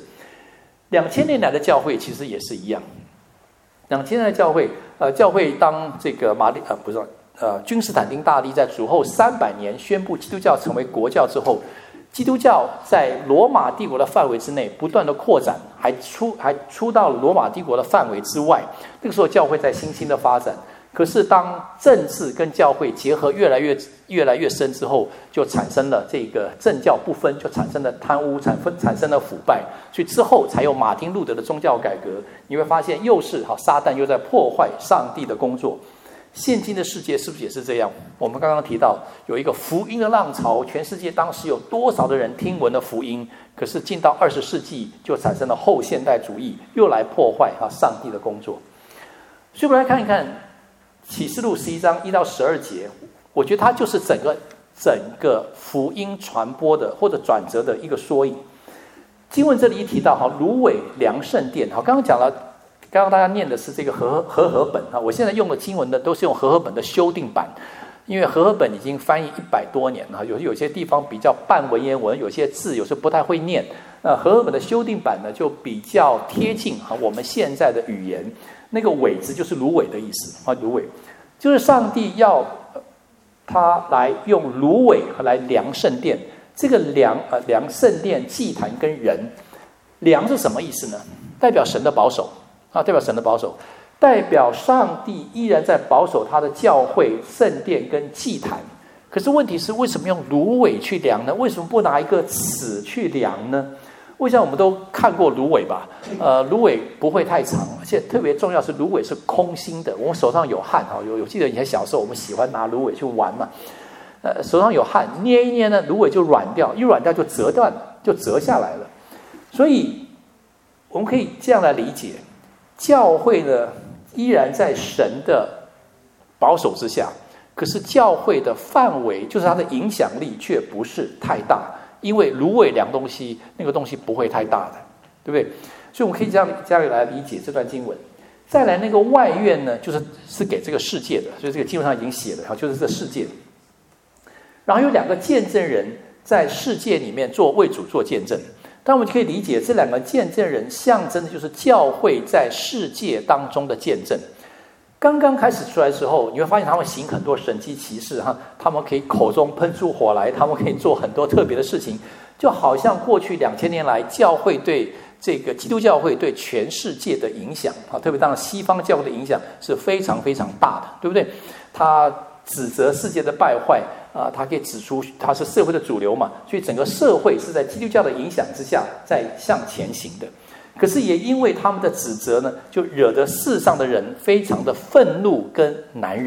？2000年来的教会其实也是一样。2000年的教会当这个君士坦丁大帝在主后300年宣布基督教成为国教之后，基督教在罗马帝国的范围之内不断的扩展，还出到罗马帝国的范围之外。那个时候教会在新兴的发展。可是当政治跟教会结合越来越深之后，就产生了这个政教不分，就产生了贪污，产生了腐败。所以之后才有马丁路德的宗教改革。你会发现又是撒旦又在破坏上帝的工作。现今的世界是不是也是这样？我们刚刚提到有一个福音的浪潮，全世界当时有多少的人听闻了福音？可是进到20世纪，就产生了后现代主义，又来破坏上帝的工作。所以我们来看一看启示录11章1到12节，我觉得它就是整个福音传播的或者转折的一个缩影。经文这里一提到芦苇量圣殿，刚刚讲了。刚刚大家念的是这个和合本我现在用的经文呢都是用和合本的修订版，因为和合本已经翻译100多年了，有些地方比较半文言文，有些字有时候不太会念。和合本的修订版呢就比较贴近我们现在的语言。那个苇字就是芦苇的意思芦苇就是上帝要他来用芦苇来量圣殿。这个量圣殿祭坛跟人，量是什么意思呢？代表神的保守。代表神的保守，代表上帝依然在保守他的教会、圣殿跟祭坛。可是问题是，为什么用芦苇去量呢？为什么不拿一个尺去量呢？我想我们都看过芦苇吧？芦苇不会太长，而且特别重要是芦苇是空心的。我们手上有汗有记得以前小时候我们喜欢拿芦苇去玩嘛？手上有汗，捏一捏呢，芦苇就软掉，一软掉就折断了，就折下来了。所以我们可以这样来理解。教会呢，依然在神的保守之下，可是教会的范围，就是它的影响力，却不是太大。因为芦苇量东西，那个东西不会太大的，对不对？所以我们可以这样来理解这段经文。再来那个外院呢，是给这个世界的，所以这个经文上已经写了，就是这世界。然后有2个见证人在世界里面为主做见证。但我们就可以理解，这2个见证人象征的就是教会在世界当中的见证。刚刚开始出来的时候，你会发现他们行很多神迹奇事他们可以口中喷出火来，他们可以做很多特别的事情，就好像过去2000年来教会对这个基督教会对全世界的影响特别当然西方教会的影响是非常非常大的，对不对？他指责世界的败坏他可以指出他是社会的主流嘛，所以整个社会是在基督教的影响之下在向前行的。可是也因为他们的指责呢，就惹得世上的人非常的愤怒跟难忍，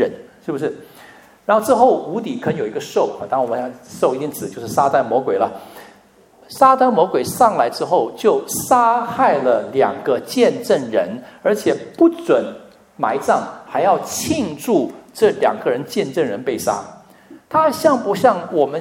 是不是？然后之后无底坑有一个兽，当然我们兽一定指就是撒旦魔鬼了。撒旦魔鬼上来之后，就杀害了2个见证人，而且不准埋葬，还要庆祝这2个人见证人被杀。它像不像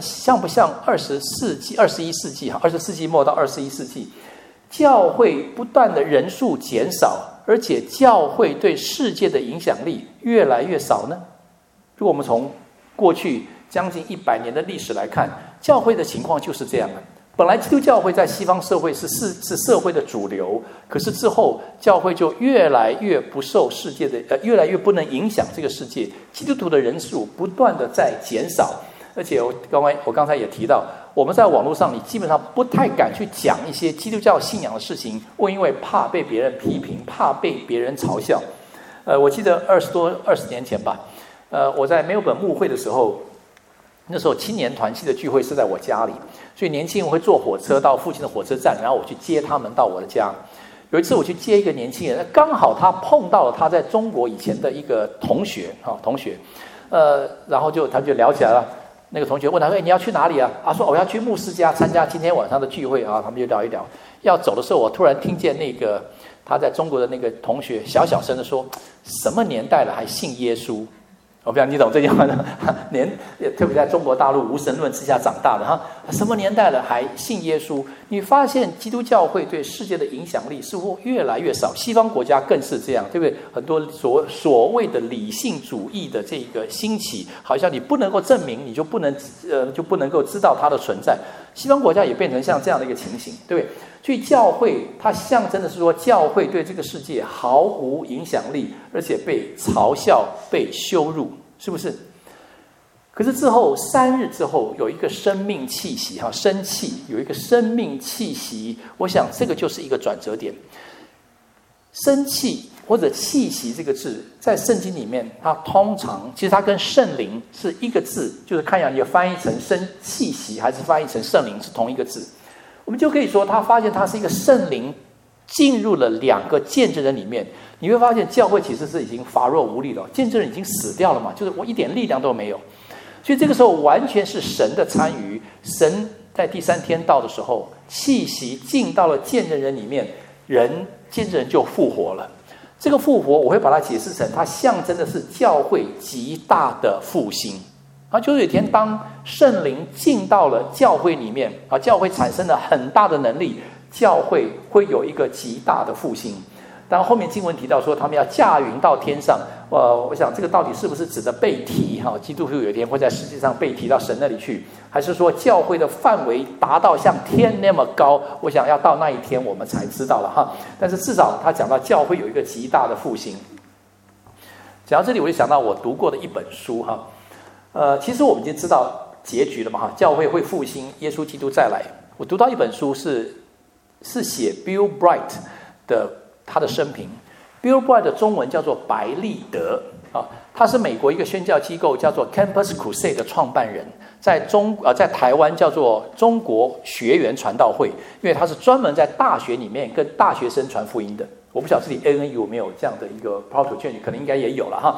20世纪、21世纪20世纪末到21世纪，教会不断的人数减少，而且教会对世界的影响力越来越少呢？如果我们从过去将近100年的历史来看，教会的情况就是这样的。本来基督教会在西方社会是社会的主流，可是之后教会就越来越不受世界的越来越不能影响这个世界，基督徒的人数不断的在减少。而且我刚才也提到，我们在网络上你基本上不太敢去讲一些基督教信仰的事情，因为怕被别人批评，怕被别人嘲笑。我记得20年前吧，我在墨尔本牧会的时候，那时候青年团契的聚会是在我家里，所以年轻人会坐火车到附近的火车站，然后我去接他们到我的家。有一次我去接一个年轻人，刚好他碰到了他在中国以前的一个同学，然后他就聊起来了。那个同学问他说：“你要去哪里啊？”说我要去牧师家参加今天晚上的聚会啊。他们就聊一聊。要走的时候，我突然听见那个他在中国的那个同学小声的说：“什么年代了还信耶稣？”我不知道你懂这句话呢？特别在中国大陆无神论之下长大的哈，什么年代了还信耶稣？你发现基督教会对世界的影响力似乎越来越少，西方国家更是这样，对不对？很多所谓的理性主义的这个兴起，好像你不能够证明，你就不能够知道它的存在。西方国家也变成像这样的一个情形，对不对？所以教会它象征的是说，教会对这个世界毫无影响力，而且被嘲笑、被羞辱，是不是？可是之后3日之后，有一个生命气息，生气有一个生命气息，我想这个就是一个转折点。生气或者气息这个字，在圣经里面，它通常其实它跟圣灵是一个字，就是看样也翻译成生气息，还是翻译成圣灵是同一个字。我们就可以说，他发现他是一个圣灵进入了2个见证人里面。你会发现，教会其实是已经乏弱无力了，见证人已经死掉了嘛，就是我一点力量都没有。所以这个时候完全是神的参与，神在第3天到的时候，气息进到了见证人里面，见证人就复活了。这个复活，我会把它解释成，它象征的是教会极大的复兴。就是有一天，当圣灵进到了教会里面，教会产生了很大的能力，教会会有一个极大的复兴。当然后面经文提到说，他们要驾云到天上，我想这个到底是不是指的被提？基督徒有一天会在世界上被提到神那里去，还是说教会的范围达到像天那么高？我想要到那一天我们才知道了哈。但是至少他讲到教会有一个极大的复兴。讲到这里，我就想到我读过的一本书哈。其实我们已经知道结局了嘛，教会会复兴，耶稣基督再来。我读到一本书是写 Bill Bright 的他的生平。Bill Bright 的中文叫做白立德他是美国一个宣教机构叫做 Campus Crusade 的创办人，在台湾叫做中国学园传道会，因为他是专门在大学里面跟大学生传福音的。我不晓得这里 ANU 有没有这样的一个 Proto Church， 可能应该也有了哈。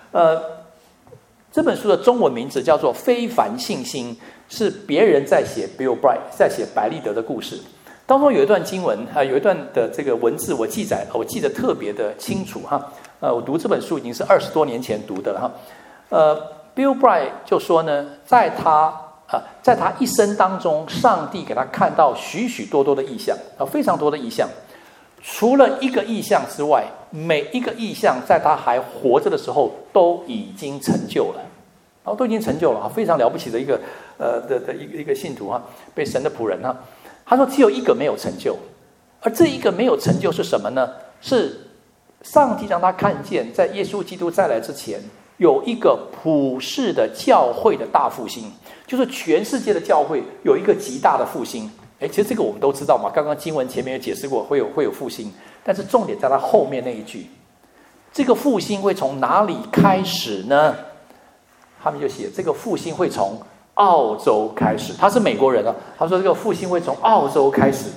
这本书的中文名字叫做《非凡信心》，是别人在写 Bill Bright， 在写白立德的故事。当中有一段经文，有一段的这个文字我记得特别的清楚哈。我读这本书已经是20多年前读的了哈。Bill Bright 就说呢，在他一生当中，上帝给他看到许许多多的异象，非常多的异象。除了一个异象之外，每一个异象在他还活着的时候都已经成就了，都已经成就了，非常了不起的一个一个信徒哈，被神的仆人哈。他说只有一个没有成就，而这一个没有成就是什么呢？是上帝让他看见，在耶稣基督再来之前，有一个普世的教会的大复兴，就是全世界的教会有一个极大的复兴。其实这个我们都知道嘛，刚刚经文前面也解释过，会有复兴，但是重点在它后面那一句，这个复兴会从哪里开始呢？他们就写这个复兴会从澳洲开始。他是美国人他说这个复兴会从澳洲开始。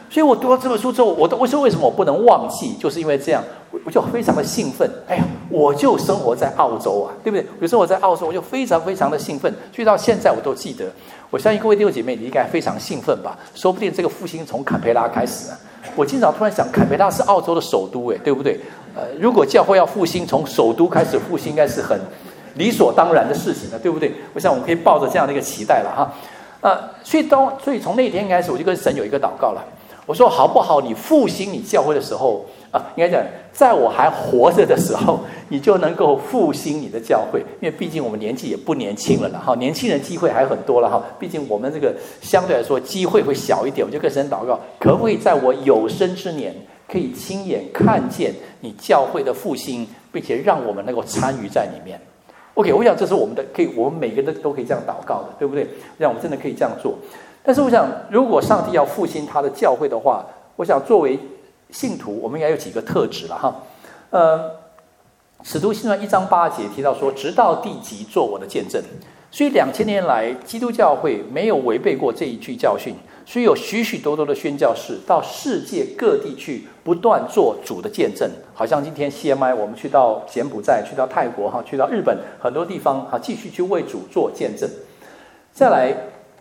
所以我读了这本书之后，我说为什么我不能忘记？就是因为这样，我就非常的兴奋。哎呀，我就生活在澳洲啊，对不对？我生活在澳洲，我就非常非常的兴奋。所以到现在我都记得。我相信各位弟兄姐妹，你应该非常兴奋吧？说不定这个复兴从坎培拉开始啊。我经常突然想，坎培拉是澳洲的首都，对不对？如果教会要复兴，从首都开始复兴，应该是很理所当然的事情了，对不对？我想我们可以抱着这样的一个期待了哈。所以从那天开始，我就跟神有一个祷告了。我说好不好？你复兴你教会的时候应该讲，在我还活着的时候，你就能够复兴你的教会，因为毕竟我们年纪也不年轻了哈，年轻人机会还很多了哈。毕竟我们这个相对来说机会会小一点，我就跟神祷告，可不可以在我有生之年，可以亲眼看见你教会的复兴，并且让我们能够参与在里面。OK， 我想这是我们的我们每个人都可以这样祷告的，对不对？让我们真的可以这样做。但是我想，如果上帝要复兴他的教会的话，我想作为信徒，我们应该有几个特质了哈。使徒行传1章8节提到说，直到地极做我的见证。所以2000年来，基督教会没有违背过这一句教训，所以有许许多多的宣教士到世界各地去不断做主的见证。好像今天 CMI 我们去到柬埔寨，去到泰国去到日本很多地方继续去为主做见证。再来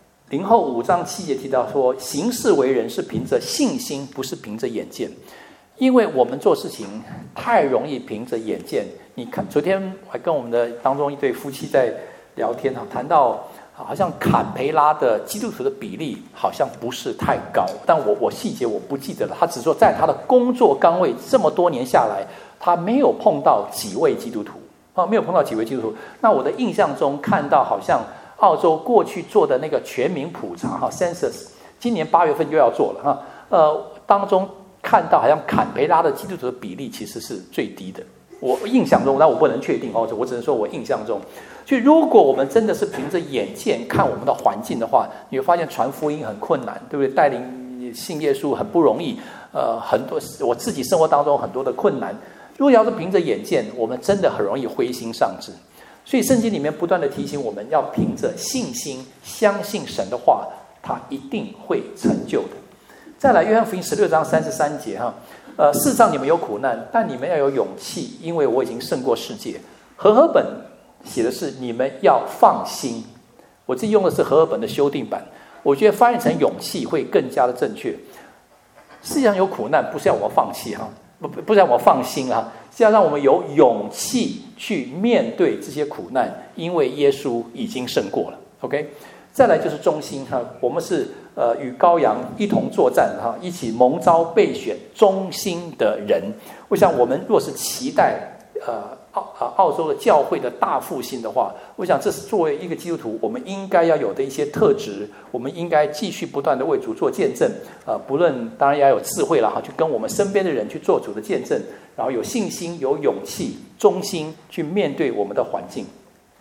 0后5章7节提到说，行事为人是凭着信心，不是凭着眼见。因为我们做事情太容易凭着眼见。你看，昨天我还跟我们的当中一对夫妻在聊天谈到好像坎培拉的基督徒的比例好像不是太高，但我细节我不记得了。他只说在他的工作岗位这么多年下来，他没有碰到几位基督徒没有碰到几位基督徒。那我的印象中看到好像澳洲过去做的那个全民普查census， 今年8月份就要做了当中看到好像坎培拉的基督徒的比例其实是最低的。我印象中，但我不能确定我只能说我印象中。所以如果我们真的是凭着眼见看我们的环境的话，你会发现传福音很困难，对不对？带领信耶稣很不容易，很多我自己生活当中很多的困难。如果要是凭着眼见，我们真的很容易灰心丧志。所以圣经里面不断的提醒我们要凭着信心相信神的话，他一定会成就的。再来约翰福音16章33节世上你们有苦难，但你们要有勇气，因为我已经胜过世界。和合本写的是你们要放心，我自己用的是和合本的修订版，我觉得翻译成勇气会更加的正确。世界上有苦难，不是要我放弃不是让我放心是要让我们有勇气去面对这些苦难，因为耶稣已经胜过了。 OK， 再来就是忠心我们是与羔羊一同作战一起蒙召备选忠心的人。我想我们若是期待澳洲的教会的大复兴的话，我想这是作为一个基督徒我们应该要有的一些特质。我们应该继续不断的为主做见证不论当然要有智慧去跟我们身边的人去做主的见证，然后有信心有勇气忠心去面对我们的环境。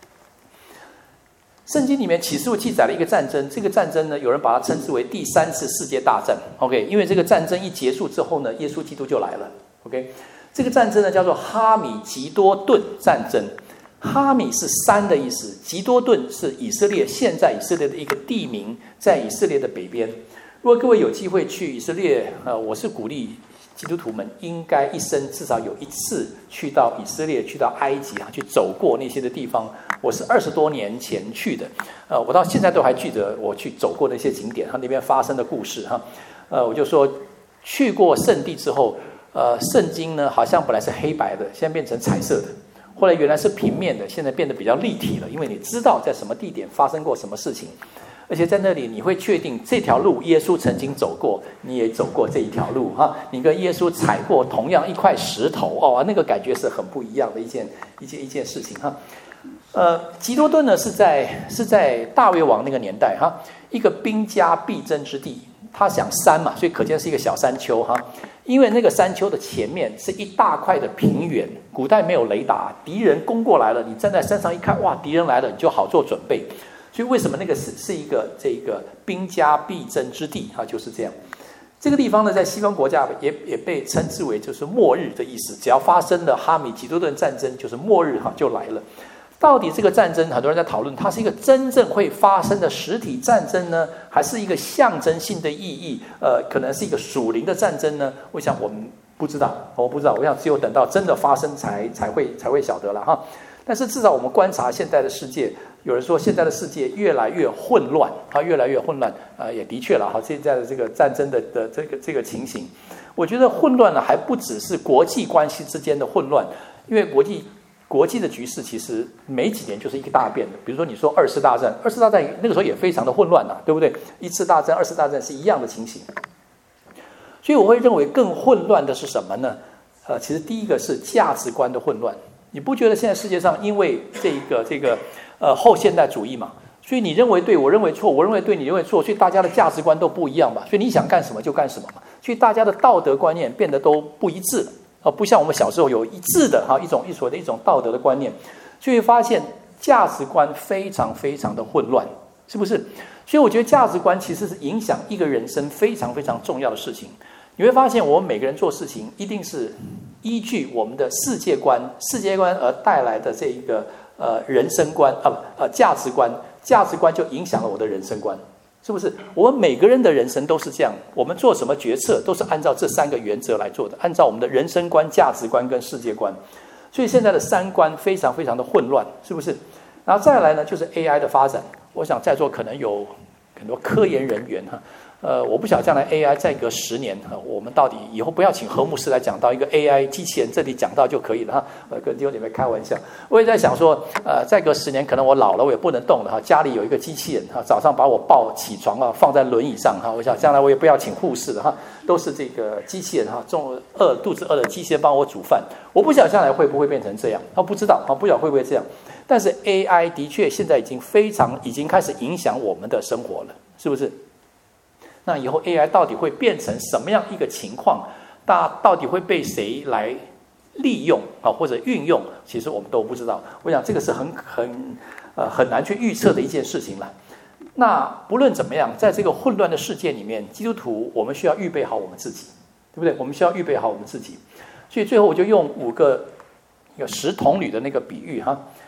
圣经里面启示录记载了一个战争，这个战争呢，有人把它称之为第3次世界大战。OK， 因为这个战争一结束之后呢，耶稣基督就来了。OK， 这个战争呢叫做哈米吉多顿战争。哈米是山的意思，吉多顿是以色列现在以色列的一个地名，在以色列的北边。如果各位有机会去以色列，我是鼓励基督徒们应该一生至少有一次去到以色列，去到埃及去走过那些的地方。我是20多年前去的，我到现在都还记得我去走过那些景点那边发生的故事我就说去过圣地之后，圣经呢好像本来是黑白的，现在变成彩色的，后来原来是平面的，现在变得比较立体了，因为你知道在什么地点发生过什么事情，而且在那里你会确定这条路耶稣曾经走过，你也走过这一条路你跟耶稣踩过同样一块石头那个感觉是很不一样的一件事情吉多顿呢是在大卫王那个年代一个兵家必争之地。他想山嘛，所以可见是一个小山丘因为那个山丘的前面是一大块的平原，古代没有雷达，敌人攻过来了，你站在山上一看，哇，敌人来了，你就好做准备。所以为什么那个是一个这个兵家必争之地就是这样。这个地方呢，在西方国家也被称之为就是末日的意思，只要发生了哈米吉多顿战争，就是末日就来了。 到底这个战争，很多人在讨论，它是一个真正会发生的实体战争呢，还是一个象征性的意义？可能是一个属灵的战争呢？我想我们不知道，我不知道。我想只有等到真的发生才会晓得了哈。但是至少我们观察现在的世界，有人说现在的世界越来越混乱，越来越混乱。也的确了哈，现在的这个战争的这个情形，我觉得混乱呢还不只是国际关系之间的混乱，因为国际的局势其实每几年就是一个大变的。比如说你说二次大战那个时候也非常的混乱对不对？一次大战、二次大战是一样的情形。所以我会认为更混乱的是什么呢？其实第一个是价值观的混乱。你不觉得现在世界上因为这个后现代主义嘛，所以你认为对，我认为错，我认为对，你认为错，所以大家的价值观都不一样嘛，所以你想干什么就干什么嘛，所以大家的道德观念变得都不一致不像我们小时候有一致的所谓的一种道德的观念，就会发现价值观非常非常的混乱，是不是？所以我觉得价值观其实是影响一个人生非常非常重要的事情。你会发现我们每个人做事情一定是依据我们的世界观而带来的这一个人生观价值观就影响了我的人生观，是不是？我们每个人的人生都是这样，我们做什么决策都是按照这3个原则来做的，按照我们的人生观、价值观跟世界观。所以现在的3观非常非常的混乱，是不是？然后再来呢，就是 AI 的发展。我想在座可能有很多科研人员我不晓得将来 AI 再隔10年我们到底以后不要请何牧师来讲到一个 AI 机器人这里讲到就可以了跟弟兄姐妹开玩笑。我也在想说再隔10年可能我老了我也不能动了家里有一个机器人早上把我抱起床放在轮椅上我想将来我也不要请护士了都是这个机器人肚子饿的机器人帮我煮饭。我不晓得将来会不会变成这样不知道不晓得会不会这样。但是 AI 的确现在已经开始影响我们的生活了，是不是？那以后 AI 到底会变成什么样一个情况？到底会被谁来利用或者运用？其实我们都不知道。我想这个是很难去预测的一件事情了。那不论怎么样，在这个混乱的世界里面，基督徒我们需要预备好我们自己，对不对？我们需要预备好我们自己。所以最后我就用5个10童女的那个比喻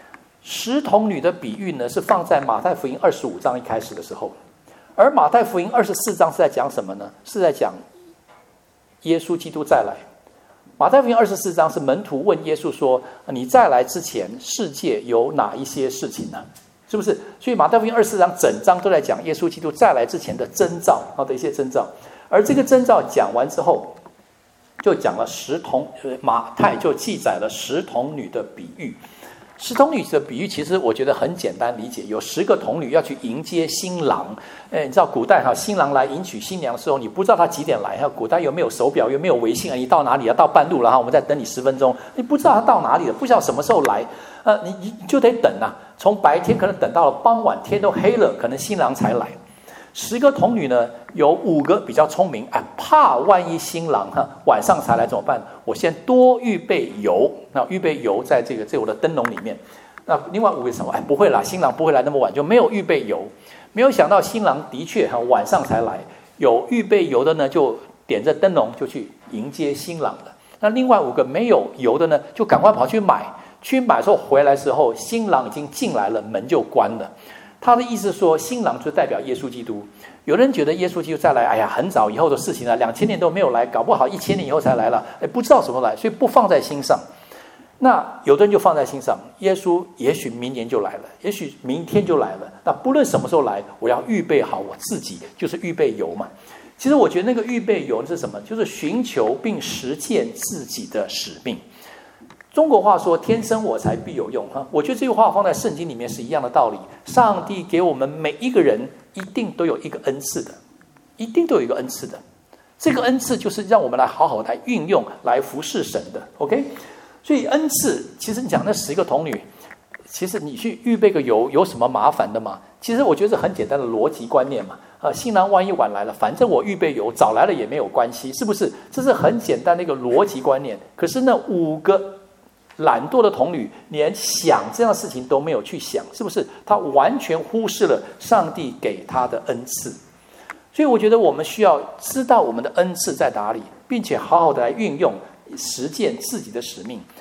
10童女的比喻呢，是放在马太福音25章一开始的时候。而马太福音24章是在讲什么呢？是在讲耶稣基督再来。马太福音24章是门徒问耶稣说：“你再来之前，世界有哪一些事情呢？”是不是？所以马太福音24章整章都在讲耶稣基督再来之前的征兆的一些征兆。而这个征兆讲完之后，就讲了马太就记载了10童女的比喻。10童女的比喻其实我觉得很简单理解，有10个童女要去迎接新郎。你知道古代新郎来迎娶新娘的时候，你不知道他几点来古代又没有手表，又没有微信你到哪里到半路了我们再等你10分钟，你不知道他到哪里了，不知道什么时候来你就得等从白天可能等到了傍晚，天都黑了，可能新郎才来。10个童女呢，有5个比较聪明怕万一新郎晚上才来怎么办？我先多预备油，预备油在我的灯笼里面。那另外5个什么？不会啦，新郎不会来那么晚，就没有预备油。没有想到新郎的确晚上才来，有预备油的呢，就点着灯笼就去迎接新郎了。那另外5个没有油的呢，就赶快跑去买的时候回来时候，新郎已经进来了，门就关了。他的意思说，新郎就代表耶稣基督。有人觉得耶稣基督再来，很早以后的事情了，2000年都没有来，搞不好1000年以后才来了，不知道什么来，所以不放在心上。那有的人就放在心上，耶稣也许明年就来了，也许明天就来了。那不论什么时候来，我要预备好我自己，就是预备油嘛。其实我觉得那个预备油是什么？就是寻求并实践自己的使命。中国话说天生我材必有用我觉得这句话放在圣经里面是一样的道理。上帝给我们每一个人一定都有一个恩赐的，一定都有一个恩赐的。这个恩赐就是让我们来好好来运用，来服侍神的。 OK， 所以恩赐其实你讲那10个童女，其实你去预备个油有什么麻烦的吗？其实我觉得是很简单的逻辑观念嘛。新郎万一晚来了，反正我预备油，早来了也没有关系，是不是？这是很简单的一个逻辑观念。可是那5个懒惰的童女连想这样的事情都没有去想，是不是？他完全忽视了上帝给他的恩赐。所以我觉得我们需要知道我们的恩赐在哪里，并且好好的来运用，实践自己的使命。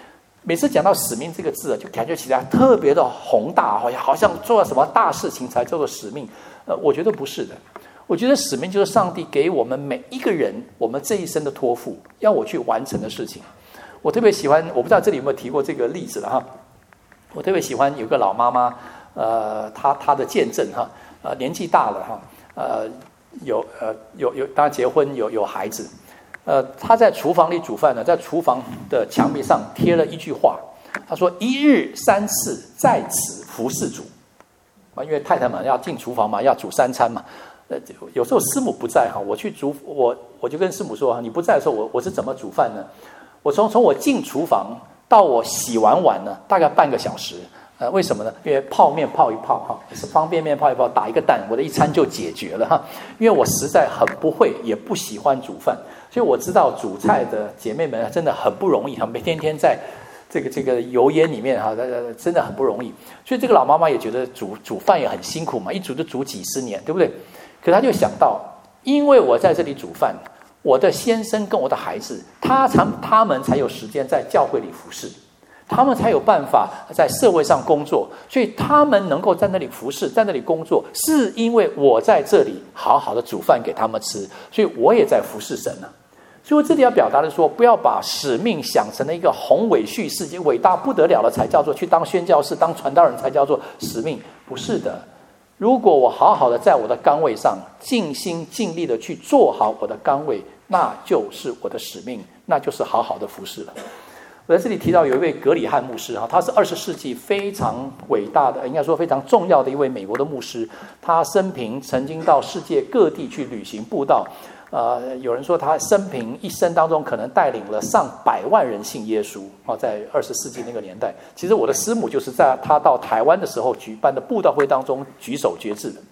每次讲到使命这个字就感觉起来特别的宏大，好像做了什么大事情才叫做使命。我觉得不是的。我觉得使命就是上帝给我们每一个人，我们这一生的托付，要我去完成的事情。我特别喜欢，我不知道这里有没有提过这个例子了哈。我特别喜欢有个老妈妈，她的见证哈，年纪大了哈，有当然结婚有孩子，她在厨房里煮饭呢，在厨房的墙壁上贴了一句话，她说：“1日3次在此服侍主。”因为太太们要进厨房嘛，要煮3餐嘛。有时候师母不在哈，我就跟师母说，你不在的时候，我是怎么煮饭呢？我从我进厨房到我洗完碗呢，大概半个小时。为什么呢？因为泡面泡一泡哈，是方便面泡一泡，打一个蛋，我的一餐就解决了哈。因为我实在很不会，也不喜欢煮饭，所以我知道煮菜的姐妹们真的很不容易哈，每天在这个油烟里面哈，真的很不容易。所以这个老妈妈也觉得煮饭也很辛苦嘛，一煮就煮几十年，对不对？可他就想到，因为我在这里煮饭，我的先生跟我的孩子，他们才有时间在教会里服侍，他们才有办法在社会上工作，所以他们能够在那里服侍，在那里工作，是因为我在这里好好的煮饭给他们吃，所以我也在服侍神啊。所以我这里要表达的说，不要把使命想成了一个宏伟叙事，伟大不得了的才叫做去当宣教士、当传道人才叫做使命，不是的。如果我好好的在我的岗位上尽心尽力的去做好我的岗位，那就是我的使命，那就是好好的服侍了。我在这里提到有一位格里汉牧师，他是20世纪非常伟大的，应该说非常重要的一位美国的牧师。他生平曾经到世界各地去旅行布道，有人说他生平一生当中可能带领了上百万人信耶稣。在20世纪那个年代，其实我的师母就是在他到台湾的时候举办的布道会当中举手决志的。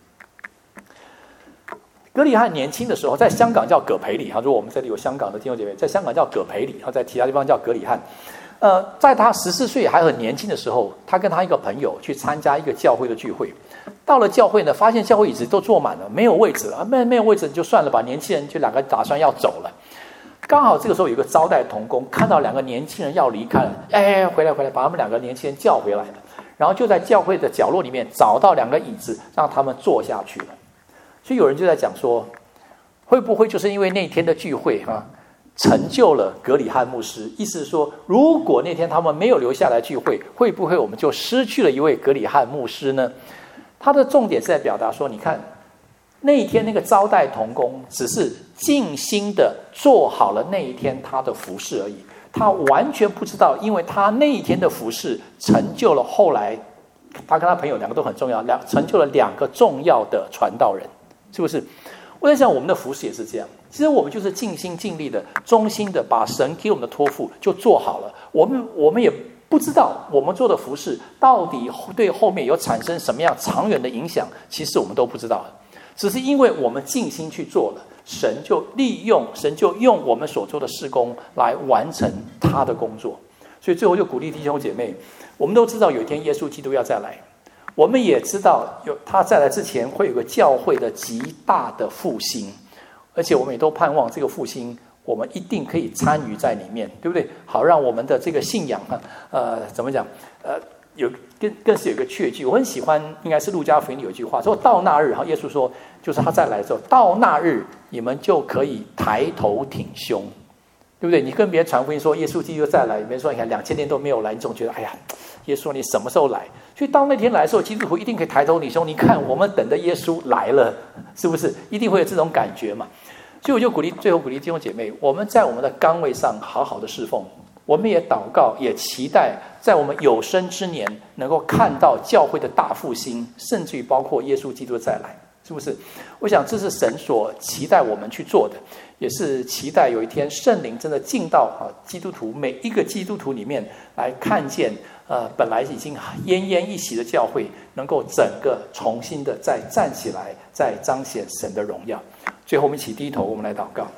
格里汉年轻的时候，在香港叫葛培理，如果我们这里有香港的弟兄姐妹，在香港叫葛培理，在其他地方叫格里汉。在他14岁还很年轻的时候，他跟他一个朋友去参加一个教会的聚会。到了教会呢，发现教会椅子都坐满了，没有位置了，没有位置就算了吧，年轻人就2个打算要走了。刚好这个时候有个招待同工看到2个年轻人要离开了，回来，把他们2个年轻人叫回来了，然后就在教会的角落里面找到2个椅子，让他们坐下去了。所以有人就在讲说，会不会就是因为那天的聚会成就了格里汉牧师？意思是说，如果那天他们没有留下来聚会，会不会我们就失去了一位格里汉牧师呢？他的重点是在表达说，你看那一天那个招待同工只是尽心的做好了那一天他的服事而已，他完全不知道，因为他那一天的服事成就了后来他跟他朋友2个都很重要，成就了2个重要的传道人，是不是？我在想我们的服事也是这样，其实我们就是尽心尽力的、忠心的把神给我们的托付就做好了。我们也不知道我们做的服事到底对后面有产生什么样长远的影响，其实我们都不知道，只是因为我们尽心去做了，神就用我们所做的事工来完成他的工作。所以最后就鼓励弟兄姐妹，我们都知道有一天耶稣基督要再来，我们也知道他再来之前会有个教会的极大的复兴，而且我们也都盼望这个复兴我们一定可以参与在里面，对不对？好让我们的这个信仰怎么讲？更是有一个确据，我很喜欢，应该是路加福音里有一句话说，到那日，然后耶稣说，就是他再来之后，到那日你们就可以抬头挺胸，对不对？你跟别人传福音说耶稣基督再来，别人说你看2000年都没有来，你总觉得哎呀，耶稣你什么时候来？所以当那天来的时候，基督徒一定可以抬头挺胸，你看我们等着耶稣来了，是不是？一定会有这种感觉嘛。所以我就最后鼓励弟兄姐妹，我们在我们的岗位上好好的侍奉，我们也祷告，也期待在我们有生之年能够看到教会的大复兴，甚至于包括耶稣基督再来，是不是？我想这是神所期待我们去做的，也是期待有一天圣灵真的进到基督徒每一个基督徒里面来看见本来已经奄奄一息的教会能够整个重新的再站起来，再彰显神的荣耀。最后我们一起低头，我们来祷告。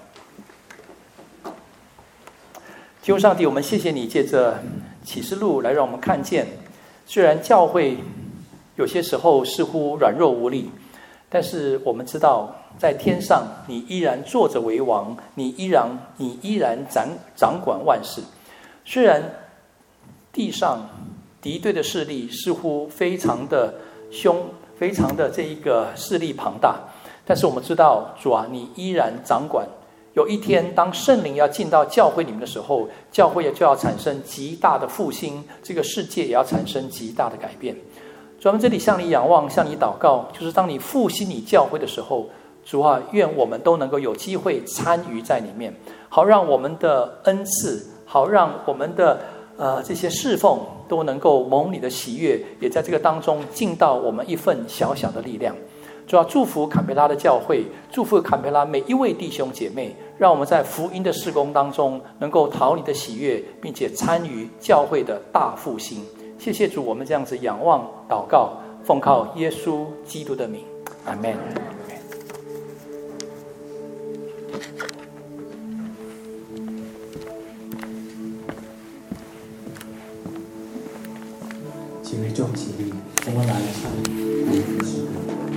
天父上帝，我们谢谢你借着启示录来让我们看见，虽然教会有些时候似乎软弱无力，但是我们知道在天上你依然坐着为王，你依然掌管万事。虽然地上敌对的势力似乎非常的非常的这一个势力庞大，但是我们知道主啊，你依然掌管。有一天当圣灵要进到教会里面的时候，教会也就要产生极大的复兴，这个世界也要产生极大的改变。主啊，我们这里向你仰望，向你祷告，就是当你复兴你教会的时候，主啊，愿我们都能够有机会参与在里面，好让我们的恩赐，好让我们的这些侍奉都能够蒙你的喜悦，也在这个当中尽到我们一份小小的力量。主要祝福坎培拉的教会，祝福坎培拉每一位弟兄姐妹，让我们在福音的事工当中能够讨你的喜悦，并且参与教会的大复兴。谢谢主，我们这样子仰望祷告，奉靠耶稣基督的名，阿们。 请为众起立，我们来唱《福音诗歌》。